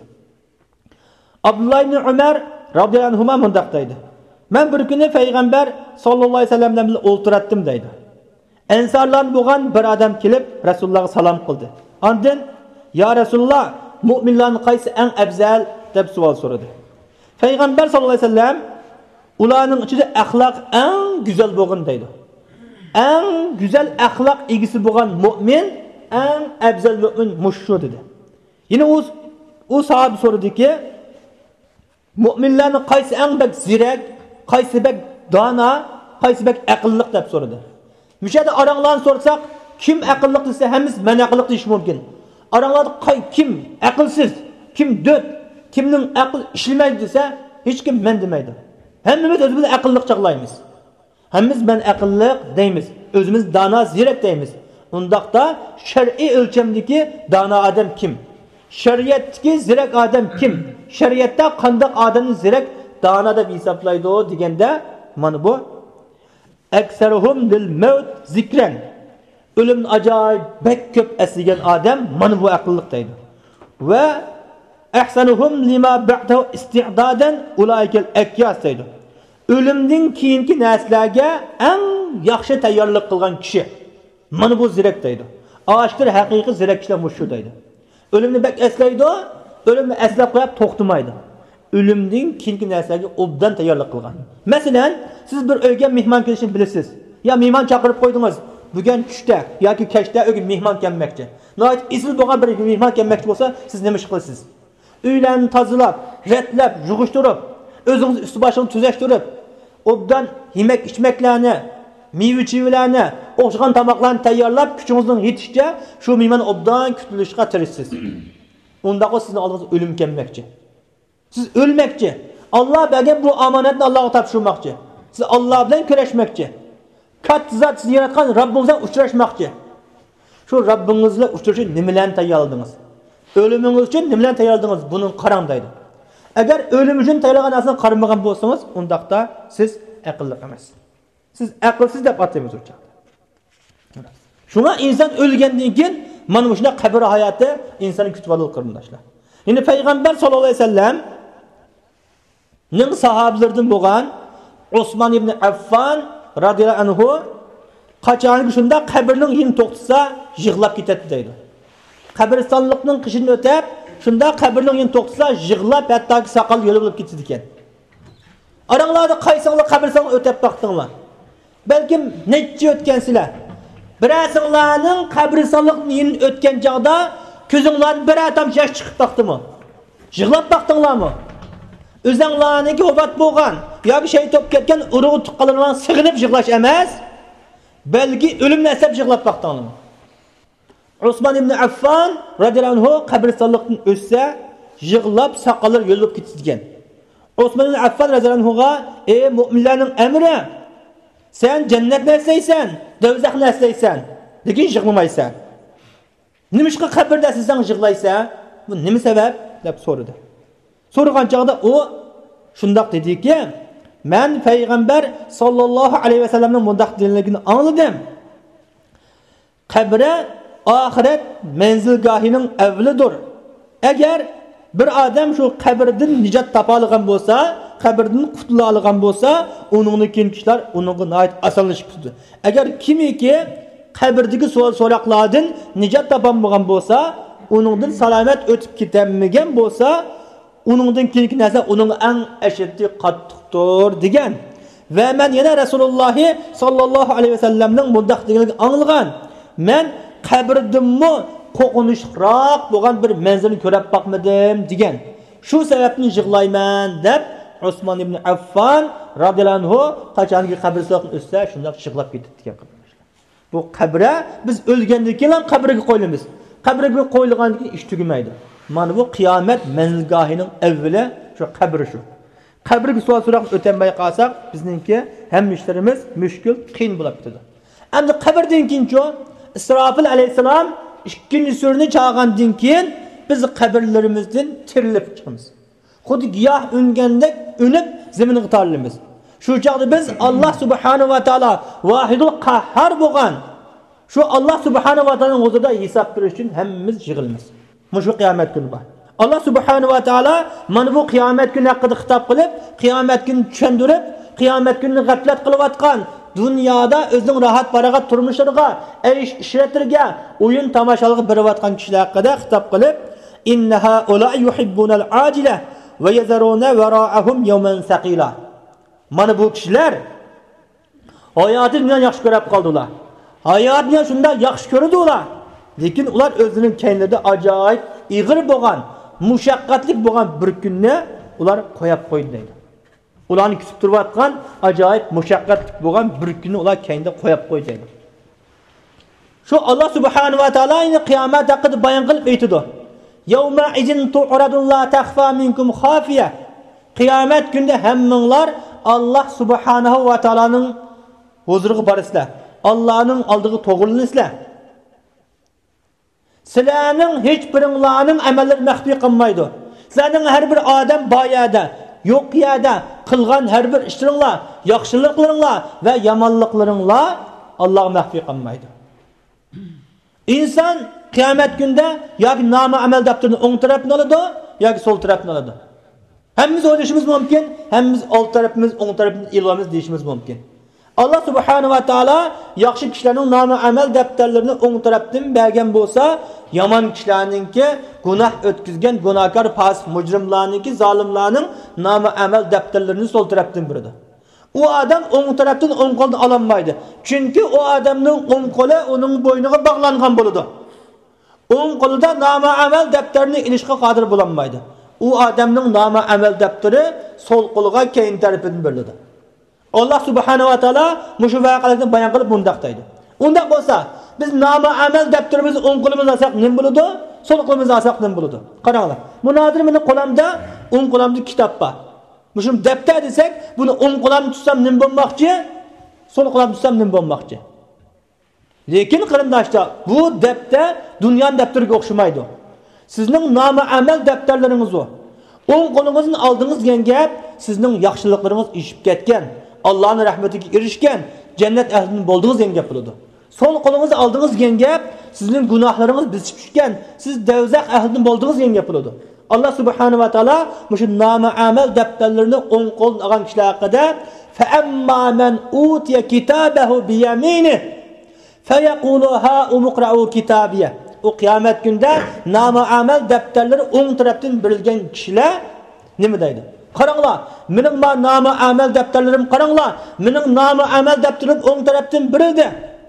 Abdullah ibn Umar radhiyallohu anhu mundaq deydi. Men bir kuni payg'ambar sallallohu alayhi vasallam bilan o'ltiratdim deydi. Ensarlar bo'lgan bir odam kelib Rasulullohga salom qildi. Ondan "Ya Rasululloh, mu'minlarning qaysi eng afzal?" deb savol so'radi. Payg'ambar sallallohu alayhi vasallam ularning ichida axloq eng go'zal bo'lgan deydi. Eng go'zal axloq egisi bo'lgan mu'min eng afzal mu'min mushu dedi. Yine o o sahabe so'radiki, mu'minlarning qaysi eng bek zirak, qaysi bek dona, qaysi bek aqlliq deb so'radi. Müşada aranglarni so'rsak, kim aqlliq desa, hammamiz men aqlliq deyish mumkin. Aranglarda qay kim aqlsiz, kim döt, kimning aql ishlamaydi desa, hech kim men demaydi. Hammamiz o'zimiz aqlliq chaqlaymiz. Hammamiz men aqlliq deymiz, o'zimiz dona, zirak deymiz. Undaqda shar'iy o'lchamdagi dona odam kim? Şeriatdagi zirak odam kim? Şeriatda qanday odamni zirak dana deb hisoblaydi deganda, mana bu aksaruhum lil maut zikran. O'lim ajoyib bek ko'p eslagan odam mana bu aqlliq deydi. Va ahsanuhum lima ba'dahu isti'dadan ulaikal akyas deydi. O'limdan keyingi narsalarga eng yaxshi tayyorlik qilgan kishi mana bu zirak deydi. Oshtir haqiqiy zirak kishilar mushu deydi. Ölümni bek eslaydi, ölümni eslab qo'yib to'xtamaydi. Ölümning keyingi narsalarga obdan tayyorlik qilgan. Masalan, siz bir uyga mehmon kelishini bilasiz. Ya mehmon chaqirib qo'ydingiz. Bugun tushda yoki kechda uyga mehmon kelmoqchi. Nihoyat isil bo'lgan bir mehmon kelmoqchi bo'lsa, siz nima ish qilasiz? Uylarni tozalab, retlab, yug'ishtirib, o'zingiz usti boshini tuzashtirib, obdan yemek ichmaklarni, meyve-chevalarni, o'xshagan tomoqlarni tayyorlab, kuchingizning yetishicha shu mehmon obdan kutilishga tirishsiz. Undaqo sizning oldingizga o'lim kelmoqchi. Siz o'lmoqchi. Alloh bergan bu omonatni Allohga topshirmoqchi. Siz Alloh bilan kurashmoqchi. Katta zot sizni yaratgan Robbingizga uchrashmoqchi. Shu Robbingizga uchrashib nimalarni tayyorladingiz? O'limingiz uchun nimalarni tayyorladingiz? Buni qarang deydi. Agar o'lim uchun tayyorlagan narsani qaramagan bo'lsangiz, undaqda siz aqlli emas. Siz aqlsiz deb ataymiz o'cha. Şuna insan ölgenden keyin mana shunday qabr hayoti insonni kutib oladi qarindoshlar. Endi payg'ambar sallallohu alayhi vasallam ning sahobalardan bo'lgan Osman ibn Affan radhiyallohu anhu qachonki shunda qabrning yin to'xtasa yig'lab ketadi deydi. Qabristonlikning qishini o'tab, shunda qabrning yin to'xtasa yig'lab hattoki soqol yo'li bo'lib ketdi ekan. Aranglarda qaysinglar qabristonga o'tab baqdinglar. Balkim necha o'tgansizlar. Birasinglarning qabristonlikning yin o'tgan chog'da ko'zinglardan bir atom yosh chiqib baqdimi? Yig'lab baqdinglarmi? O'zinglarniki vafot bo'lgan yoki shay top ketgan urug'i tuqqanlardan sig'inib yig'lash emas, balki o'limni asab yig'lab baqdinglarmi? Osman ibn Affan radhiyallohu anhu qabristonlikdan o'tsa, yig'lab soqollar yo'lib ketgan. Osman ibn Affan radhiyallohu anhuga: "Ey mu'minlarning amiri, sen jannatni istaysan, do'zaxni istaysan, lekin yig'lamaysan. Nimishqa qabrda sizdan yig'laysan? Bu nima sabab?" deb so'radi. So'ragan chog'da u shundoq dediki: "Men payg'ambar sallallohu alayhi vasallamning mundaq deganligini angladim. Qabri oxirat manzilgohining avlidir. Agar bir odam shu qabrdan nijot topa olgan bo'lsa, qabrdan qutula olgan bo'lsa, uningni keyin kishilar uningga nihoyat osonlashib ketdi. Agar kimiki qabrdagi savol so'roqlardan nijot topolmagan bo'lsa, uningdan salomat o'tib ketamagan bo'lsa, uningdan keyingi narsa uning eng ashaddiy qattiqdir degan. Va men yana Rasululloh sallallohu alayhi vasallamning mundaq deganligini anglagan. Men qabrdanmi qo'qinishroq bo'lgan bir manzilni ko'rib boqmadim degan. Shu sababni yig'layman deb Osman ibn Affan radhiyallohu anhu qachonki qabristonga o'tsa, shunday yig'lab ketdi degan qardoshlar. Bu qabra biz o'lgandan keyin qabrga qo'yilamiz. Qabrga qo'yilgandan keyin ish tugamaydi. Mana bu qiyomat manzilgohining avvali shu qabr shu. Qabrga savol so'roq o'tanmay qolsak, bizningki hamma ishlarimiz mushkul, qiyin bo'lib ketadi. Endi qabrdan keyinchi İsrafil alayhisalom ikkinchi surni chaqgandan keyin biz qabrlarimizdan tirilib chiqamiz. Xuddi giyoh ungandek unib zaminga torlimiz. Shu chaqda biz Alloh subhanahu va taolo Vahidul Qahhar bo'lgan shu Alloh subhanahu va taoloning huzurida hisob berish uchun hammamiz yig'ilamiz. Mushu qiyomat kuni bor. Alloh subhanahu va taolo mana bu qiyomat kuni haqida xitob qilib, qiyomat kunini tushuntirib, qiyomat kunini g'aflat qilayotgan dunyoda o'zining rohat farog'at turmushlariga, ish ishratlariga, o'yin tomoshalarga berayotgan kishilar haqida xitob qilib, innaha ula yuhibbunal ajila va yazaruna wara'ahum yawman saqila. Mana bu kishilar hayotini yaxshi ko'rib qoldilar. Hayotni shunda yaxshi ko'rdilar. Lekin ular o'zining kayinlarida ajoyib ig'ir bo'lgan, mushaqqatli bo'lgan bir kunni ular qo'yib qo'ydi deydi. Ularni kutib turayotgan ajoyib mushaqqatli bo'lgan bir kunni ular kayinda qo'yib qo'ydi deydi. Shu Alloh subhanahu va taoloning qiyomat haqida bayon qilib aytdi. Yawma izin tu'radun la takhfa minkum khafiya. Qiyomat kunida hammanglar Alloh subhanahu va taoloning huzuriga borasizlar. Allohning oldiga to'g'rilansizlar. Sizlarning hech biringlarning amallari maxfiy qilmaydi. Sizlarning har bir odam boyada, yo'q yerda qilgan har bir ishlaringlar, yaxshiliklaringlar va yomonliklaringlar Alloh maxfiy qilmaydi. Inson qiyomat kunida yoki nomi amal daftarini o'ng tarafini oladi yoki so'l tarafini oladi. Hammamiz o'ylashimiz mumkin, hammamiz old tarafimiz, o'ng tarafimiz ilvamiz deyishimiz mumkin. Allah subhanahu va taolo yaxshi kishilarning nomi amal daftarlarini o'ng tarafdan bergan bo'lsa, yomon kishilarningki gunoh o'tkazgan gunohkor fasik mujrimlarningki zolimlarning nomi amal daftarlarini so'l tarafdan beradi. U odam o'ng tarafdan o'ng qo'lni ololmaydi. Chunki u odamning o'ng qo'li uning bo'yniga bog'langan bo'ladi. O'ng qo'lida nomi amal daftarini ilishga qodir bo'lolmaydi. U odamning nomi amal daftari so'l qo'liga keyin tarafidan beriladi. Allah subhanahu va taolo mushu voqealarni bayon qilib bundaq deydi. Unda bo'lsa, biz nomi amal daftarimizni o'ng qo'limizda olsak nima bo'ladi? So'l qo'limizda olsak nima bo'ladi? Qaranglar. Bu nodir meni qo'limda, o'ng qo'limda kitob bor. Mushum daftar desak, buni o'ng qo'limda tutsam nima bo'lmoqchi? So'l qo'limda tutsam nima bo'lmoqchi? Lekin qarindoshlar, bu daftar dunyo daftariga o'xshamaydi. Sizning nomi amal daftarlaringiz bor. O'ng qo'lingizni oldingiz degan gap sizning yaxshiliklaringiz ishib ketgan, Allohning rahmatiga erishgan, jannat ahlining bo'ldingiz degan gap bo'ladi. Sol qo'lingizni oldingiz degan gap sizning gunohlaringiz bisib tushgan, siz davzaq ahlidan bo'ldingiz degan gap bo'ladi. Allah subhanahu va taolo shu nomuamal daftarlarini o'ng qo'ldan olgan kishilar haqida fa amma man utiya kitabahu bi yaminihi fayaqulu ha umqra'u kitabiya. O qiyomat kunida nomuamal daftarlari o'ng tarafdan berilgan kishilar nima deydi? Qaranglar, mening ma nomuamal daftarlarim qaranglar, mening nomuamal daftarim o'ng tarafdan berildi.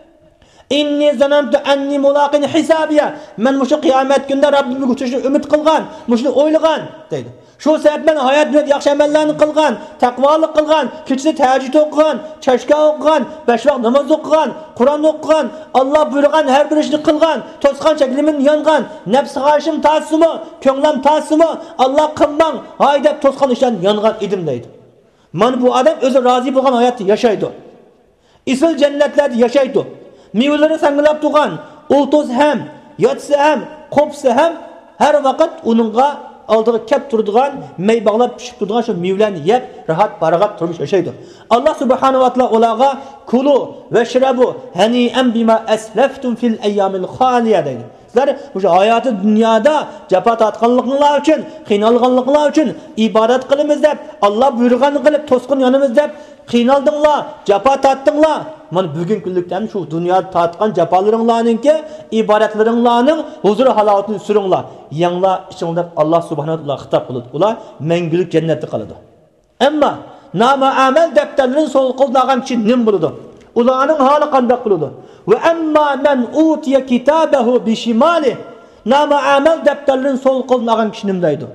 İnni zanamtu anni mulaqin hisabiya. Men mushu qiyomat kunida Rabbimga yetishni umid qilgan, mushuni o'ylagan deydi. Shu sabab men hayotimda yaxshi amallarni qilgan, taqvolik qilgan, kechida tahajjud o'qigan, chashka o'qigan, besh vaqt namoz o'qigan, Qur'on o'qigan, Alloh buyurgan har bir ishni qilgan, to'sqan chaklimim yongan, nafs g'ashim ta'simi, ko'nglim ta'simi, Alloh qilmang, hay deb to'sqan ishdan yongan edim deydi. Mana bu odam o'zi rozi bo'lgan hayotni yashaydi. Isil jannatlarda yashaydi. Mevlari sanglab turgan, o'ltoz ham, yotsa ham, qo'psa ham har vaqt uningga oldiga kelib turadigan, may bog'lab pishib turadigan shu mevlarni yeb, rahat parag'at turmush yashaydi. Alloh subhanahu va taolo ularga kulu va shrabu hani'an bima aslaftum fil ayyamil khaliya deydi. Sizlar o'sha hayoti dunyoda jafo tortganliklar uchun, qiynalganliklar uchun ibodat qilamiz deb, Alloh buyurganini qilib to'sqin yonimiz deb qiynaldinglar, jafo tortdinglar. Mana bugun kunlikdan shu dunyoda tortgan jafolaringlarningki ibodatlaringlarning huzur halovatini suringlar. Yanglar ichingda Alloh subhanahu va taolo xitob qiladi. Ular mangulik jannatda qoladi. Ammo nomuamal daftarlarini so'l qo'ldan olgan kishi nim bo'ladi. Ularning holi qanday bo'ladi? Va amma man utiya kitabahu bi shimali. Nomuamal daftarlarini so'l qo'ldan olgan kishi nim deydi.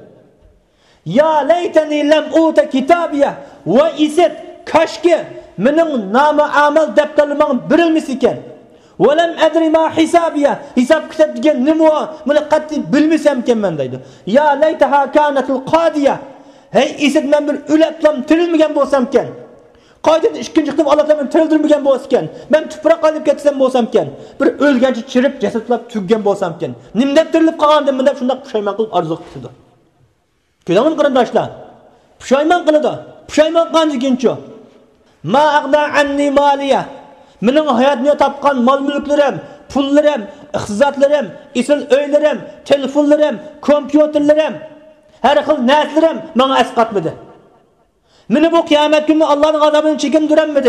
Ya laytani lam uta kitabiya va isat kashki mening nomuamal daftarlarim berilmas ekan. Va lam adri ma hisabiya. Hisob kitob degan nima? Buni qat'iy bilmasam ekanman deydi. Ya laytaha kanatul qadiya. Hey isat men bir o'lablam tirilmagan bo'lsam ekan. Qoydan ikkinchi qilib Alloh taolo tirildirmagan bo'lsa ekan. Men tuproq qolib ketsam bo'lsam ekan. Bir o'lgancha chirib jasadlab tuggan bo'lsam ekan. Nimda tirilib qolgandim deb shunday pushaymon qilib arzu qildi. Ko'rgan qarindoshlar. Pushaymon qiladi. Pushaymon qanjikinchi? Ma agna anni maliya. Mening hayotimda topgan mol-mulklarim, pullarim, iqtisodlarim, isil uylarim, telefonlarim, kompyuterlarim, har xil narsalar menga asqatmadi. Meni bu qiyomat kunida Allohning azobidan chekindiranmidi?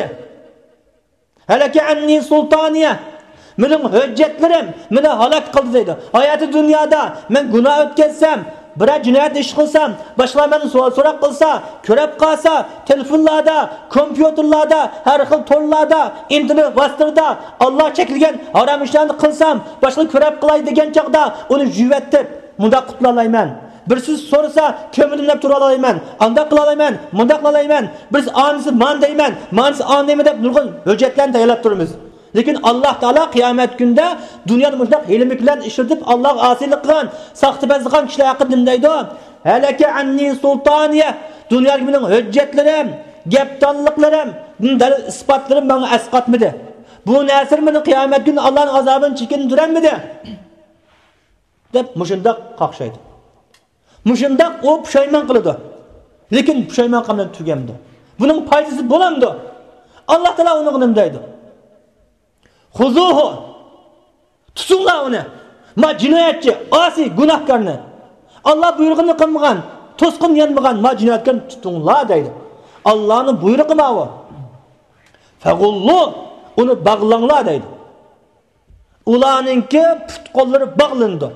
Halaka anni sultaniya. Mening hujjatlarim meni halok qildi deydi. Hayoti dunyoda men gunoh o'tkazsam, biror jinoyat ish qilsam, boshqa meni savol so'rab qilsa, ko'rib qolsa, telefonlarda, kompyuterlarda, har xil torlarda, internet vositasida Alloh chekilgan harom ishlarni qilsam, boshqa ko'rib qilay degan chaqda uni juvatib, munda qutlalayman. Bir siz so'rasa, ko'milib tura olayman, anda qila olayman, munda qila olayman. Biz onisi man deyman, manisi on deyman deb nurg'un hujjatlarni tayyorlab turamiz. Lekin Alloh taolo qiyomat kunida dunyoda mushaq hilmi bilan ishlatib Alloh osiylik qilgan, saxtibazlik qilgan kishilar haqida nima deydi? Halaka anni sultaniya. Dunyoda mening hujjatlarim, gaptonliklarim, dalil isbotlarim menga asqatmadi. Bu narsa meni qiyomat kunida Allohning azobidan chekindiranmidi? deb mushunda qaqshaydi. Mushunda o pushaymon qiladi. Lekin pushaymon qilgan tugamdi. Buning foydasi bo'lamdi. Alloh taolo uni nima deydi? Xuzuhu. Tutinglar uni. Ma jinoyatchi, osi gunohkorni. Alloh buyrug'ini qilmagan, to'sqin yanmagan ma jinoyatkorni tutinglar deydi. Allohning buyrug'i ma bu. Fagullu uni bog'langlar deydi. Ularningki put qo'llari bog'landi.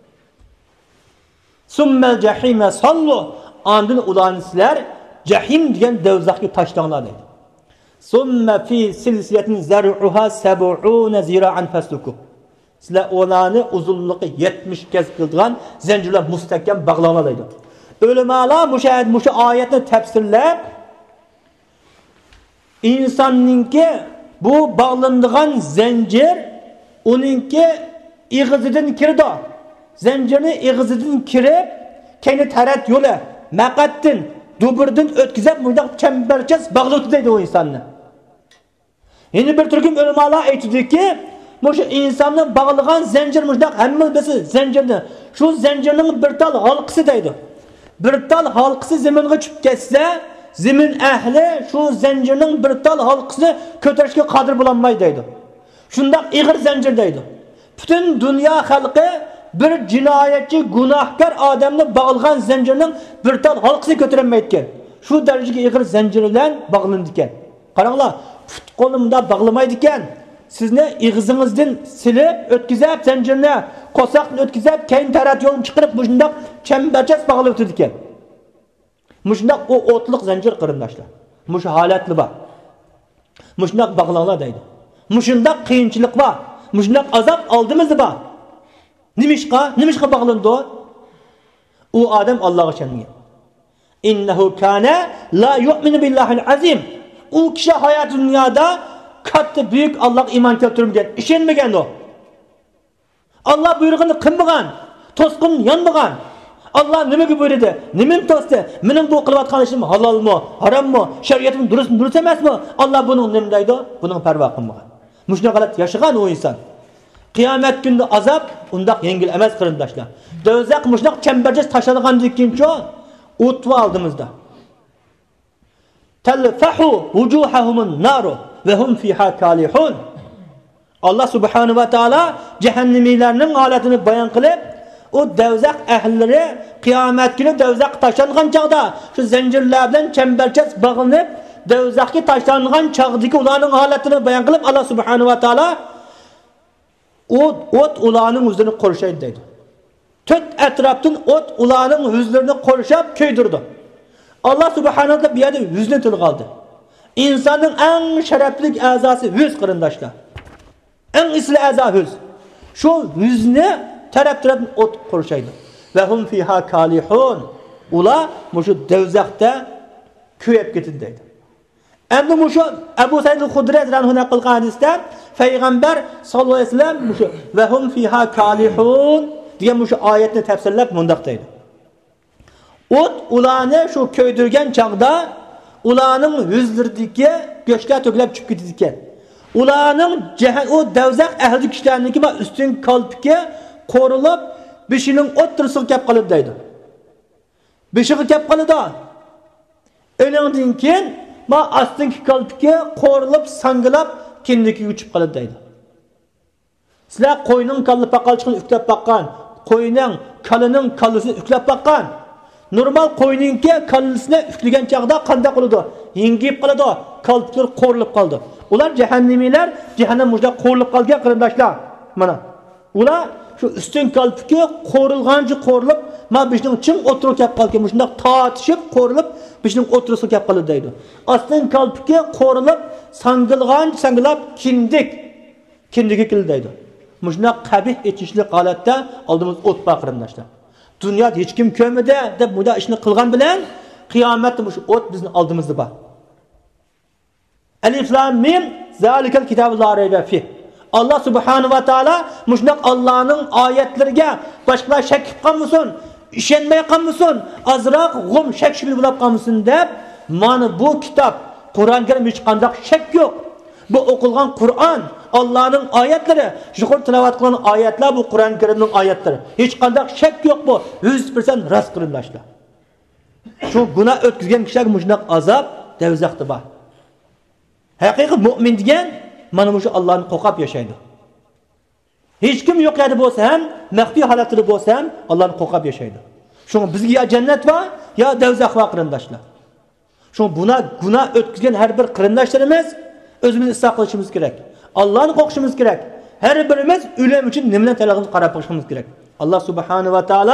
Summel jahime sallu. Andın ularni sizlar jahim degan davzaxga tashlanglar deydi. Summa fi silsilatin zar'uha sab'una zira'an fasluku. Sizlar ularni uzunligi yetmish gaz qilgan zanjirlar mustahkam bog'langlar deydi. Ulamolar mushahid mushu oyatni tafsirlab insonninki bu bog'lanadigan zanjir uninki ig'izidan kirdi. Zanjirni ig'izidan kirib, kayni tarat yo'li, maqatdan, duburdan o'tkazib, bundaq chambarchas bog'lab deydi o insonni. Endi bir turkum ulamolar aytdiki, mushu insonni bog'lagan zanjir mushdaq hamma bilsa zanjirni, shu zanjirning bir tal halqasi deydi. Bir tal halqasi zaminga tushib ketsa, zamin ahli shu zanjirning bir tal halqasini ko'tarishga qodir bo'lolmaydi deydi. Shundaq ig'ir zanjir deydi. Butun dunyo xalqi bir jinoyatchi, gunohkor odamni bog'ilgan zanjirning bir tal halqasini ko'tarolmaydi ekan. Shu darajaga ig'ir zanjir bilan bog'landi ekan. Qaranglar, put qo'limda bog'lamaydi ekan. Sizni ig'izingizdan silib, o'tkazib, zanjirni qo'saqni o'tkazib, keyin tarat yo'lni chiqarib, bu shundoq chambarchas bog'lab o'tirdi ekan. Mushundaq o o'tliq zanjir qarindoshlar. Mush holatli bor. Mushundaq bog'langlar deydi. Mushundaq qiyinchilik bor. Mushundaq azob oldimizda bor. Nimishqa, nimishqa bog'landi? U odam Allohga ishonmagan. Innahu kana la yu'minu billahil azim. U kishi hayot dunyoda katta büyük Allah'a iman keltirmagan, ishonmagan o. Allah buyrug'ini qilmagan, to'sqin yanmagan. Allah nimaga buyurdi? Nimani to'sdi? Mening bu qilayotgan ishim halolmi, harommi, shariatim durustmi, durust emasmi? Allah buning nima deydi? Buning parvo qilmagan. Mushuna g'alat yashagan o inson. Qiyomat kunida azob undaq yengil emas qarindoshlar. Do'zax mushunaq chambarcha tashlangandan keyinchi o'tva oldimizda. Talfahu wujuhahumun naru ve hum fiha kalihun. Allah subhanahu va taala jahannamiylarning holatini bayon qilib, o do'zax ahllari qiyomat kuni do'zax tashlangan chaqda shu zanjirlar bilan chambarchas bog'lanib, do'zaxga tashlangan chaqdagi ularning holatini bayon qilib, Allah subhanahu va taala o't o't ularning o'zini qorishaydi deydi. To'rt atrofdan o't ularning yuzlarini qorishab ko'ydirdi. Allah subhanahu va taala bu yerda yuzni tilga oldi. İnsanın en şerefli a'zosi yüz qarindoshlar. En isli a'zo yüz. Şu yüzni taraf tarafdan o't qorishaydi. Ve hum fiha kalihun. Ular mushu do'zaxda kuyib ketdi deydi. Endi mushu Abu Said al-Khudri radhiyallohu anhu qilgan hadisda payg'ambar sallallohu alayhi vasallam mushu ve hum fiha kalihun degan mushu oyatni tafsirlab mundaq deydi. O't ularni shu ko'ydirgan chaqda ularning yuzlaridagi go'shtga to'kilib chiqib ketdi ekan. Ularning o do'zax ahli kishilarniki va ustun qalbga qo'rilib, beshining o'ttirisiga kelib qoladi deydi. Beshiga kelib qoladi. O'lingdan keyin ma astinki qalbga qo'rilib, sangilab, kindiki uchib qoladi deydi. Sizlar qo'yning qalbi paqalchiqni uklab baqqan, qo'yning kalining kallisini uklab baqqan. Normal qo'yninki kallisini ukligan chaqda qanday qiladi? Yengib qoladi, qalblar qo'rilib qoldi. Ular jahannamiylar, jahannam mujda qo'rilib qolgan qarindoshlar. Mana ular shu ustun qalbga qo'rilgancha qo'rilib, ma bishning chim o'tirib kelib qolgan, shunda tortishib qo'rilib, bishning o'tirishga kelib qoladi deydi. Astin qalbga qo'rilib, sangilgan, sangilab kindik, kindigi kil deydi. Mujna qabih etishli holatda oldimiz o't qarindoshlar. Dünyada hech kim ko'midi deb bu ishni qilgan bilan qiyomatda bu o't bizni oldimizda bor. Alif lam mim zalikal kitabu la rayba fi. Allah subhanahu va taala mushunaq Allohning oyatlariga boshqalar shak qilib qolmasin, ishonmay qolmasin, azroq g'um shak shubha bo'lib qolmasin deb mana bu kitob Qur'on Karim hech qanday shak yo'q. Bu o'qilgan Qur'on Allah'ın ayetleri, yuqori tilovat qilingan oyatlar bu Qur'on Karimning oyatlari. Hech qanday shak yo'q bu. yüz foiz rost qarindoshlar. Shu gunoh o'tkazgan kishilarga mushunaq azob do'zaxda bor. Haqiqiy mu'min degan mana shu Allohni qo'rqib yashaydi. Hech kim yo'q edi bo'lsa ham, maxfiy holatida bo'lsa ham Allohni qo'rqib yashaydi. Shunga bizga ya jannat va ya do'zax va qarindoshlar. Shu buna gunoh o'tkazgan har bir qarindoshlarimiz o'zimizni isloh qilishimiz kerak. Allah'ını qo'rqishimiz kerak. Her birimiz o'lim uchun nimadan tayyorligini qarab qo'yishimiz kerak. Allah subhanahu va taala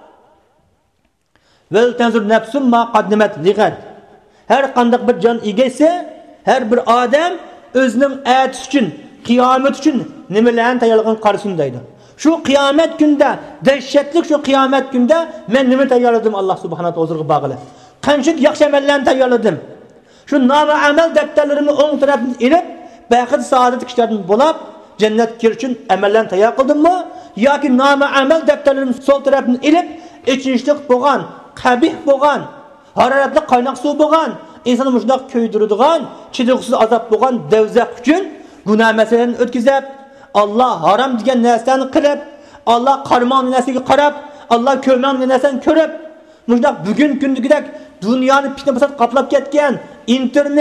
vel tanzur nafsum ma qaddamat ligad. Her qanday bir jon egasi, her bir odam o'zining aytish uchun, qiyomat uchun nimalarni tayyorligini qarasin deydi. Shu qiyomat kunida, dahshatli shu qiyomat kunida men nima tayyorladim Allah subhanahu va taolaga bog'liq. Qancha yaxshi amallarni tayyorladim. Shu nomi amal daftarlarimni o'ng tarafdan ilib Bəxit saadet kişilerden bulab cennet kirişin emellerini tayyor kıldın mı? Ya ki nama amel defterlerinin sol tarafını ilip içinçlik boğan, kabih boğan, hararetli kaynak su boğan, insanı muşnak köydürüdüğün, çidiksiz azap boğan devzak için günah meselelerini ötkizip, Allah haram diyen neslerini kırıp, Allah karman neslerini karab, Allah kömen neslerini körüp, muşnak bugün gündü gidek dünyanın pitne basat kaplap ketken, internet,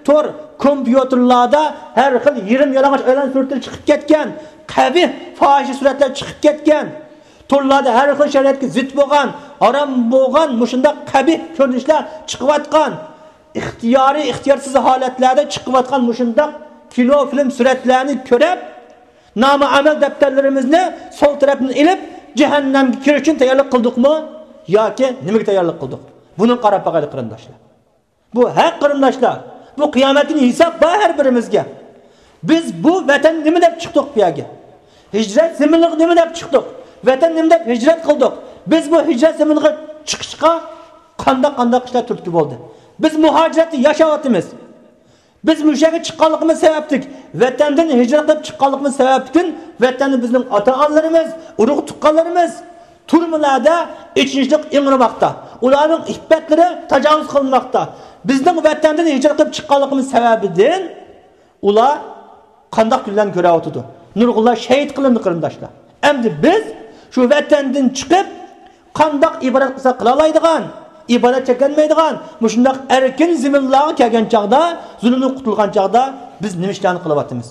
tor kompyuterlarda har xil yirim yalang'och aylan suratlar chiqib ketgan, qabih fohish suratlar chiqib ketgan. Torlarda har xil shariatga zid bo'lgan, harom bo'lgan, mushunda qabih ko'rinishlar chiqayotgan, ixtiyoriy, ixtiyorsiz holatlarda chiqayotgan mushunda kino film suratlarni ko'rib, nomi amal daftarlarimizni sol tarafdan ilib jahannamga kirish uchun tayyorlik qildikmi yoki nimaga tayyorlik qildik? Buni qarab boqaylik qarindoshlar. Bu haq qarindoshlar. Bu qiyomatning hisob bor har birimizga. Biz bu vatan nima deb chiqdik bu yerga? Hijrat zaminliq nima deb chiqdik? Vatan nima deb hijrat qildik? Biz bu hijrat zaminiga chiqishga qanday-qanday ishlar turtki bo'ldi. Biz muhojiratni yashayapmiz. Biz mushaga chiqqanligimiz sabablik, vatandan hijrat qilib chiqqanligimiz sabablik, vatanni bizning ota-onalarimiz, urug' tuqqanlarimiz turmalarda ichinchlik ingirmoqda. Ularning iffatlari tajovuz qilinmoqda. Bizning vatandan hijrat qilib chiqqanligimiz sababidan ular qanday kunlarni ko'rayotdi. Nurg'unlar shahid qilindi qarindoshlar. Endi biz shu vatandan chiqib qanday ibodat qilsa qila oladigan, ibodat chekinmaydigan, mushundaq erkin zaminlarga kelgan chaqda, zulmdan qutulgan chaqda biz nima ishlarni qilyapmiz?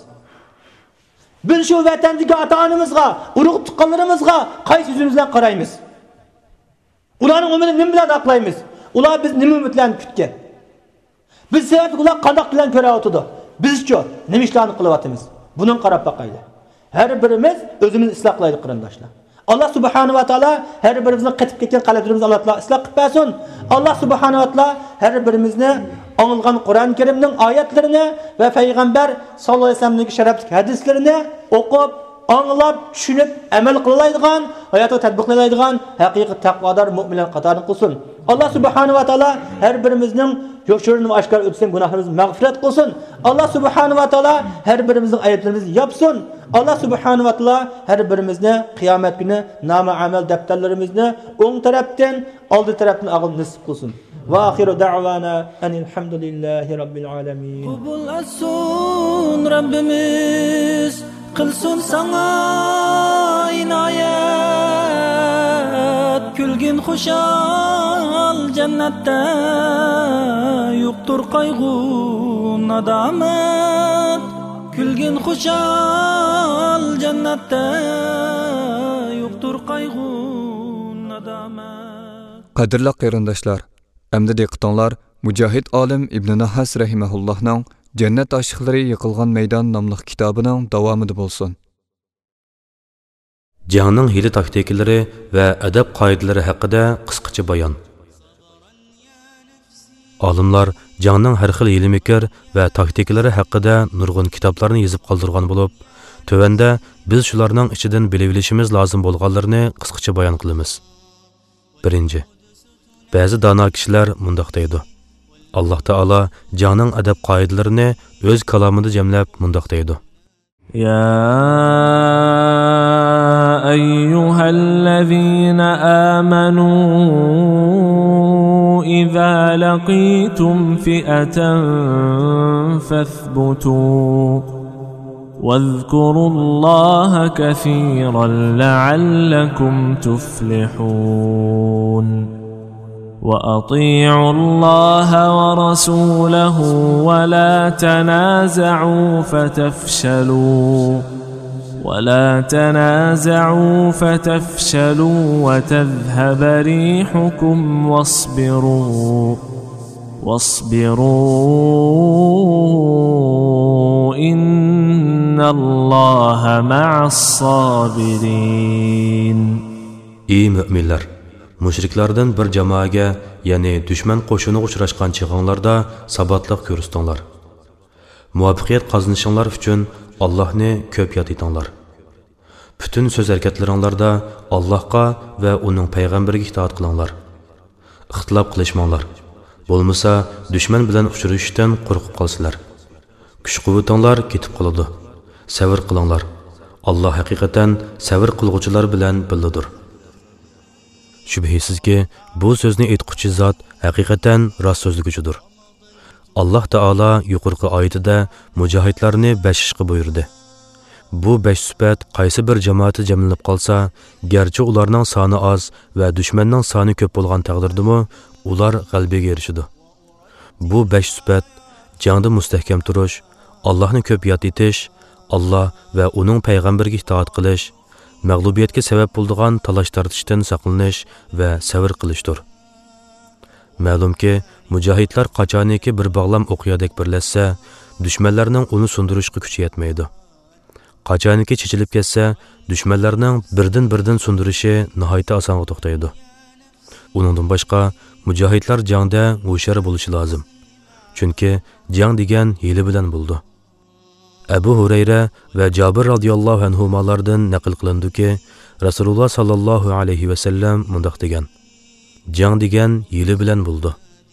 Biz shu vatandagi ota-onamizga, urug' tuqqanlarimizga qaysi o'zimizdan qaraymiz? Ularning umrini nima bilan aqlaymiz? Ular biz nima bilan kutgan? Biz sababli ular qanday bilan ko'rayotdi? Bizchi nima ishlarni qilyapmiz? Buni qarab boqaylik. Har birimiz o'zimizni isloh qilaylik qarindoshlar. Allah subhanahu va taolo har birimizning qitib ketgan qalblarimizni Alloh taolo isloh qilib bersin. Allah subhanahu va taolo har birimizni anılgan Qur'on Karimning oyatlarini va payg'ambar sallallohu alayhi vasallamning sharafli hadislarini o'qib, anglab, tushunib, amal qiladigan, hayotda tatbiqlaydigan haqiqiy taqvodor mu'minlar qatorida qilsin. Allah subhanahu va taolo har birimizning yo'qchirini oshkor etsin, gunohlarimizni mag'firat qilsin. Allah subhanahu va taolo har birimizning ayiblarimizni yopsin. Allah subhanahu va taolo har birimizni qiyomat kuni nama amal daftarlarimizni o'ng tarafdan, oldi tarafdan ag'il nasib qilsin. Va axiru da'vana alhamdulillahi robbil alamin. Qubul asun Rabbimiz qilsin sana inoyat, kulgin xushal jannatda yo'qtur qayg'u nadomat, kulgin xushal jannatda yo'qtur qayg'u nadomat. Qadrli qarindoshlar, endi diqqatinglar Mujohid olim Ibn Nahas rahimahullohning Jannat oshiqlari yiqilgan maydon nomli kitobining davomida bo'lsin. Jangning hiyla taktikalari va adab qoidalari haqida qisqacha bayon. Olimlar jangning har xil hiyla-mikr va taktikalari haqida nurg'un kitoblarni yozib qoldirgan bo'lib, tövanda biz shularning ichidan bilib olishimiz lozim bo'lganlarni qisqacha bayon qilamiz. Birinchi, ba'zi dono kishilar mundaq deydi. Allah Taala jangning adab qoidalarini o'z kalomida jamlab mundaq deydi. Ya ayyuhallazina amanu idza laqitum fi'atan fathbutu واذكروا الله كثيرا لعلكم تفلحون وأطيعوا الله ورسوله ولا تنازعوا فتفشلوا ولا تنازعوا فتفشلوا وتذهب ريحكم واصبروا واصبروا إن الله مع الصابرين. İyi müminler, müşriklardan bir cemaatga, ya'ni düşman qo'shiniga uchrashgan chig'inglarda sabatliq ko'rstinglar. Muvaffaqiyat qozonishinglar uchun Allohni ko'p yod etinglar. Bütün so'z harakatlaringlarda Allohga va uning payg'ambariga itoat qilinglar. Ixtilof qilishmanglar. Bo'lmasa düşman bilan uchrashishdan qo'rqib qolsizlar. Kuch-quvvatinglar ketib qoladi. Sabr qilinglar. Alloh haqiqatan sabr qilguvchilar bilan birlidir. Shubhisizki, bu so'zni aytquchi zot haqiqatan rost so'zliguchidir. Alloh taolo yuqorqi oyatida mujohidlarni besh ishga buyurdi. Bu besh sifat qaysi bir jamoati jamlanib qolsa, garchi ularning soni oz va dushmanning soni ko'p bo'lgan taqdirdami, ular g'alabaga erishadi. Bu besh sifat jangda mustahkam turish, Allohni ko'p yod etish, Allah va uning payg'ambariga itoat qilish, mag'lubiyatga sabab bo'ladigan talash tortishdan saqlanish va sabr qilishdir. Ma'lumki, mujohidlar qachoniki bir bog'lam o'qiyadek birlashsa, dushmanlarning uni sundirishga kuchi yetmaydi. Qachoniki chechilib ketsa, dushmanlarning birdan-birdan sundirishi nihoyat osonga to'xtaydi. Uningdan boshqa, mujohidlar jangda hushyor bo'lishi lozim. Chunki jang degan hiyla bilan bo'ldi. Abu Hurayra va Jabir radhiyallohu anhulardan naql qilindiki, Rasululloh sallallohu alayhi va sallam mundaq degan: Jang degan hiyla bilan bo'ldi.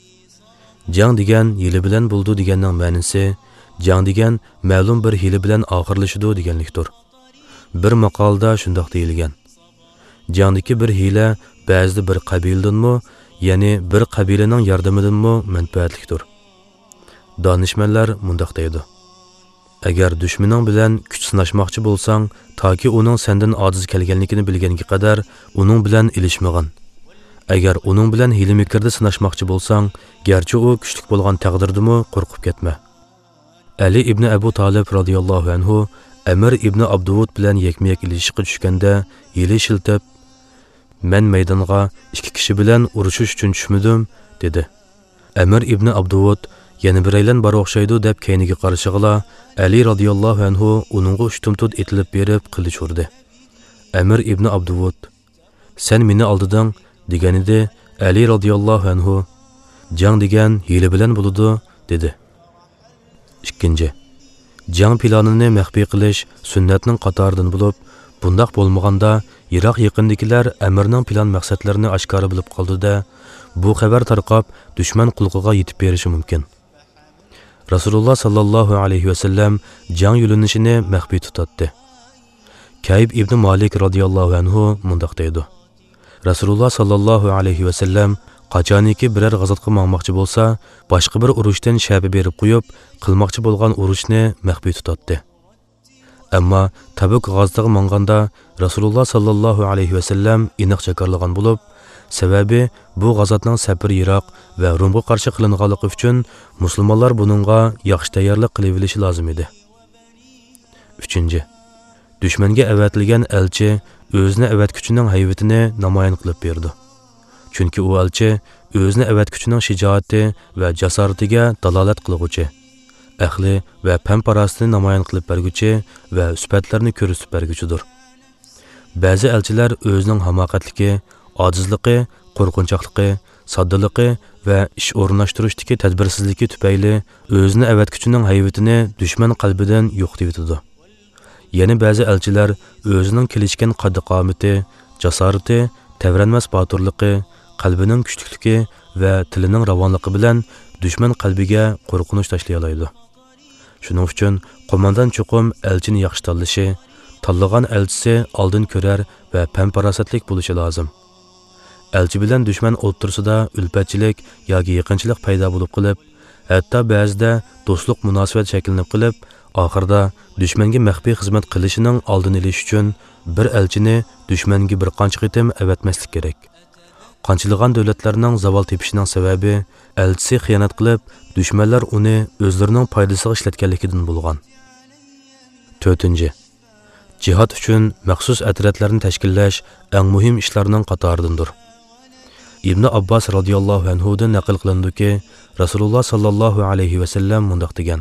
Jang degan hiyla bilan bo'ldi deganning ma'nosi jang degan ma'lum bir hiyla bilan oxirlashadi deganlikdir. Bir maqolda shundoq deyilgan: Jangdagi bir hiyla ba'zida bir qabiladanmi, ya'ni bir qabilaning yordamidanmi manfaatlikdir. Donishmandlar mundaq deydi: Agar dushmaning bilan kuch sinashmoqchi bo'lsang, toki uning sendan ojiz kelganligini bilganga qadar uning bilan ilishmag'in. Agar uning bilan hiyla-mikrda sinashmoqchi bo'lsang, garchi u kuchlik bo'lgan taqdirdimi qo'rqib ketma. Ali ibn Abu Talib radhiyallohu anhu Amir ibn Abduvud bilan yakma-yak ilishishga tushganda yili shiltib, "Men maydonga ikki kishi bilan urushish uchun tushmadim" dedi. Amir ibn Abduvud yana biraylan bar o'xshaydi deb keyniga qarashig'ila Ali radhiyallohu anhu uningga ushtumtud etilib berib qilich urdi. Amir ibn Abduvud: "Sen meni oldidan" deganida Ali radhiyallohu anhu: "Jang degan hiyla bilan bo'ladi" dedi. ikkinchi. Jang planini maxfiy qilish sunnatning qatoridan bo'lib, bundaq bo'lmaganda Iroq yaqindagilar Amirning plan maqsadlarini oshkora bilib qoldi-da, bu xabar tarqab dushman qulqiga yetib berishi mumkin. Rasululloh sallallohu alayhi va sallam jang yo'linishini maxfiy tutadi. Kayb ibn Malik radhiyallohu anhu mundaq deydi: Rasululloh sallallohu alayhi va sallam qachoniki biror g'azotga mangmoqchi bo'lsa, boshqa bir urushdan shabi berib qo'yib, qilmoqchi bo'lgan urushni maxfiy tutadi. Ammo Tabuk g'azotiga manganda Rasululloh sallallohu alayhi va sallam iniq chakorlagan bo'lib, sababi bu g'azotning safar Iroq va Rumga qarshi qilinganligi uchun musulmonlar buningga yaxshi tayyorlik qilib olishi lozim edi. uchinchi. Dushmanga avatilgan elchi o'zini avatkuchining hayvitini namoyon qilib berdi. Chunki u elchi o'zini avatkuchining shijoati va jasoratiga dalolat qilguvchi, ahli va pamparastini namoyon qilib berguchi va sifatlarni ko'rsatib berguchidir. Ba'zi elchilar o'zining hamoqatligi, ojizligi, qo'rqinchoqligi, soddaligi va ish o'rnashtirishdagi tadbirsizligi tufayli o'zini avatkuchining hayvitini dushman qalbidan yo'qotib etadi. Yana ba'zi elchilar o'zining kelishgan qaddi-qomati, jasorati, tavranmas boturligi, qalbining kuchlikligi va tilining ravonligi bilan dushman qalbiga qo'rqinish tashlay oladi. Shuning uchun qo'mondan cho'qim elchini yaxshi tanlashi, tanlagan elchisi oldin ko'rar va pamparasatlik bo'lishi lozim. Elchi bilan dushman o'rtasida ulfatchilik yoki yaqinchilik paydo bo'lib qilib, hatto ba'zida do'stlik munosabat shakllanib qilib, oxirida dushmanga maxfiy xizmat qilishining oldini olish uchun bir elchini dushmanga bir qancha qitim avatmaslik kerak. Qanchilgan davlatlarning zavol tepishining sababi elchisi xiyonat qilib, dushmanlar uni o'zlarining foydasiga ishlatganligidan bo'lgan. to'rtinchi. Jihad uchun maxsus otryadlarni tashkillash eng muhim ishlarning qatoridandir. Ibn Abbas radhiyallohu anhu dan naql qilindiki, Rasululloh sallallohu alayhi va sallam mundaq degan: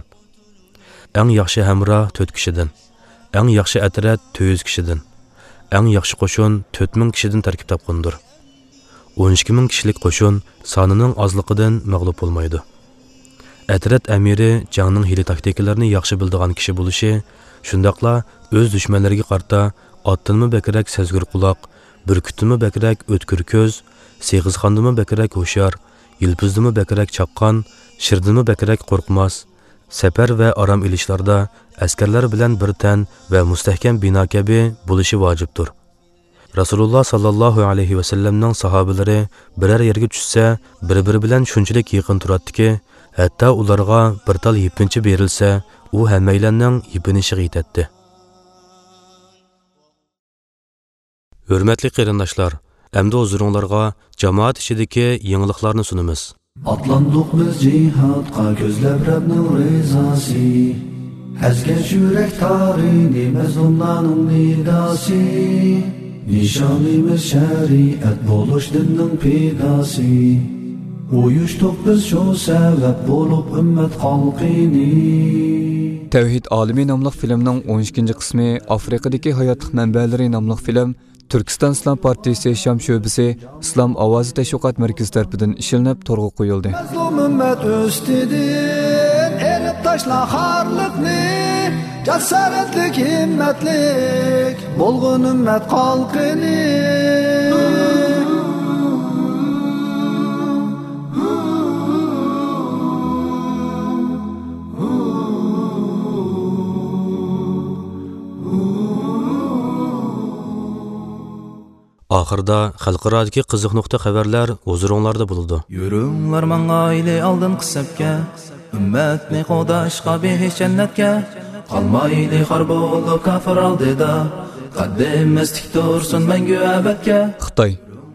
Eng yaxshi hamroh to'rt kishidan, eng yaxshi otryad to'rt yuz kishidan, eng yaxshi qo'shin to'rt ming kishidan tarkib topgandir. o'n ikki ming kishilik qo'shin sonining ozligidan mag'lub bo'lmaydi. Otryad amiri jangning hiyla taktikalarini yaxshi biladigan kishi bo'lishi, shundaqla o'z dushmanlariga qarta ottinmi bakrak sezgur quloq, burkutimi bakrak o'tkir ko'z, seg'izxondimi bakrak hushyor, yilpizdimi bakrak chaqqon, shirdimi bakrak qo'rqmas, safar va orom ilishlarda askarlar bilan bir tan va mustahkam bino kabi bo'lishi vojibdir. Rasululloh sallallohu alayhi va sallamning sahobalari biror yerga tushsa, bir-biri bilan shunchalik yaqin turadiki, hatto ularga bir tal yipinchi berilsa, u hammaylarning yipinishiga yetadi. Hurmatli qarindoshlar, endi huzuringizga jamoat ichidagi yangiliklarni sunamiz. Atlandık biz cihatqa gözləb Rəbbnin rizası. Əzgəş yürək tarini məzlumların nidası. Nişanımız şəriət buluş dinin pidası. Uyuştuq biz şu səbəb bulub ümmət xalqini. Tevhid Alimi namlıq filmning o'n ikkinchi qismi Afrikadagi hayotlıq mənbələri namlıq film Türkistan İslam Partiyasi Şam şöbisi İslam Ovozi Təşviqat Mərkəzi tərəfindən işlənib torğa qoyuldu. Məzlum ümmət üstüdür, elib taşla xarlıqni, cəsarətlik, himmətlik, bolğun ümmət xalqini. Ahırda xalqaradagi qiziq nuqta xabarlar huzuringlarda bo'ladi. Yürünglar mangayli aldın qısabga, ümmetni qo'dashqa behish jannatga, qalmayli xor bo'lib kafir oldida, qaddimiz tik tursin mangu abadga. Xitoy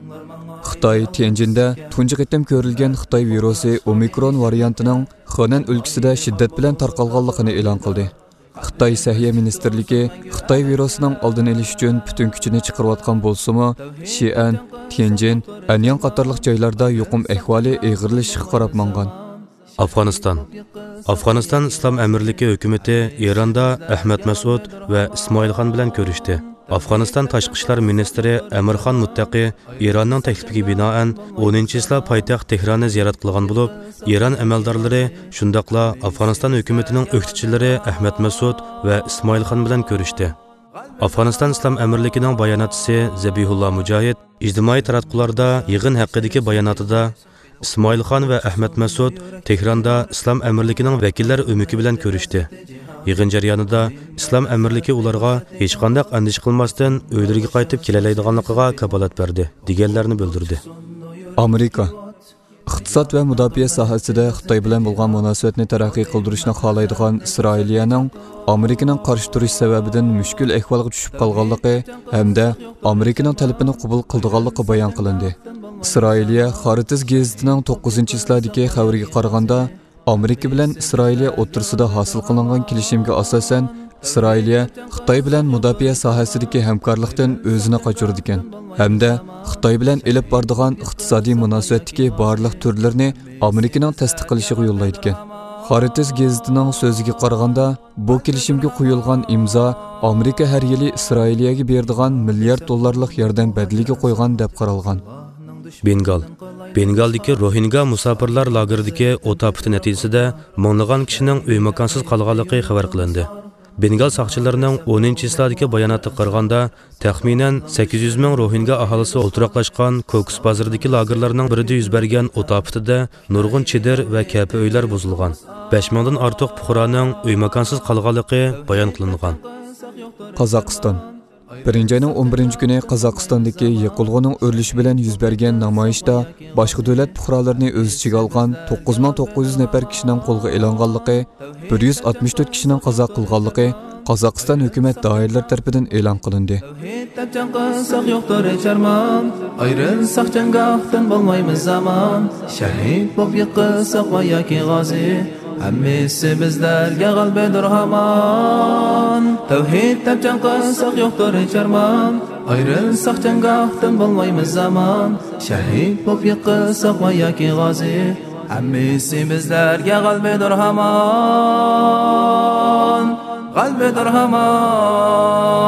Xitoy Tianjinda tunji qitim ko'rilgan Xitoy virusi Omikron variantining Xonan o'lkasida shiddat bilan tarqalganligini e'lon qildi. Xitoy Səhiyyə Ministerligi Xitoy virusining oldini olish uchun butun kuchini chiqarayotgan bo'lsa-mu, Xi'an, Tianjin, Anyang qatorliq joylarda yuqum ahvoli og'irlashishga qarab mangan. Afg'oniston Afg'oniston Islom Amirligi hukumatı Eronda Ahmad Mas'ud va Ismoilxon bilan ko'rishdi. Afg'oniston Tashqi ishlar ministri Amirxon Muttaqi Eronning taklifiga binoan o'ninchi iyul poytaxt Tehronni ziyorat qilgan bo'lib, Eron amaldorlari shundaqla Afg'oniston hukumatining o'qituvchilari Ahmad Mas'ud va Ismoilxon bilan ko'rishdi. Afg'oniston Islom Amirligining bayonotchisi Zabihulloh Mujohid ijtimoiy taratqularda yig'in haqidagi bayonotida Ismoilxon va Ahmad Mas'ud Tehronda Islom Amirligining vakillari o'miki bilan ko'rishdi. Yig'in jarayonida Islom Amirligi ularga hech qanday andish qilmasdan uylariga qaytib kelalaydiganligiga kafolat berdi, deganlarni bildirdi. Amerika iqtisod va mudofaa sohasida Xitoy bilan bo'lgan munosabatni taraqqiy qildirishni xohlaydigan Isroiliyaning Amerikaning qarshi turish sababidan mushkul ahvolga tushib qolganligi hamda Amerikaning talabini qabul qildiganligi bayon qilindi. Isroiliya Xaritis gazetining to'qqizinchi iyuldagi xabariga qaraganda, Amerika bilan Isroiliya o'rtasida hosil qilingan kelishimga asosan Isroiliya Xitoy bilan mudofaa sohasidagi hamkorlikdan o'zini qochirdi ekan hamda Xitoy bilan elib boradigan iqtisodiy munosabatdagi barliq turlarni Amerikaning tasdiqlashiga yo'llaydi ekan. Xaritis gazetining so'ziga qaraganda, bu kelishimga qo'yilgan imzo Amerika har yili Isroiliyaga beradigan milliard dollarlik yordam badaliga qo'ygan deb qaralgan. Bengal Bengaldagi Rohingya musofirlar lageridagi o't ofati natijasida minglagan kishining uy makonsiz qolganligi xabar qilindi. Bengal soqchilarining o'ninchi iyuldagi bayonotiga qaraganda, taxminan sakkiz yuz ming Rohingya aholisi o'ltiraqlashgan Kokus bozoridagi lagerlarning birida yuz bergan o't ofatida nurg'un chidir va kapi uylar buzilgan. besh mingdan ortiq fuqaroning uy makonsiz qolganligi bayon qilingan. Qozog'iston birinchi ayning o'n birinchi kuni Qozog'istondagi yiqilg'ining o'rilishi bilan yuz bergan namoyishda boshqa davlat fuqarolarini o'z ichiga olgan to'qqiz ming to'qqiz yuz nafar kishining qo'lga ilinganligi, bir yuz oltmish to'rt kishining qazo qilganligi Qozog'iston hukumat doiralari tomonidan e'lon qilindi. Ayrılsak cangahdan bo'lmaymiz zaman, shahid bo'lib yiqilsak va yoki g'ozi, hammasi bizlarga g'albadir hamon. Tavhid tabcan qilsak yo'qdir charman, ayrılsak cangahdan bo'lmaymiz zaman, shahid bo'lib yiqilsak va yoki g'ozi, hammasi bizlarga g'albadir hamon. G'albadir hamon.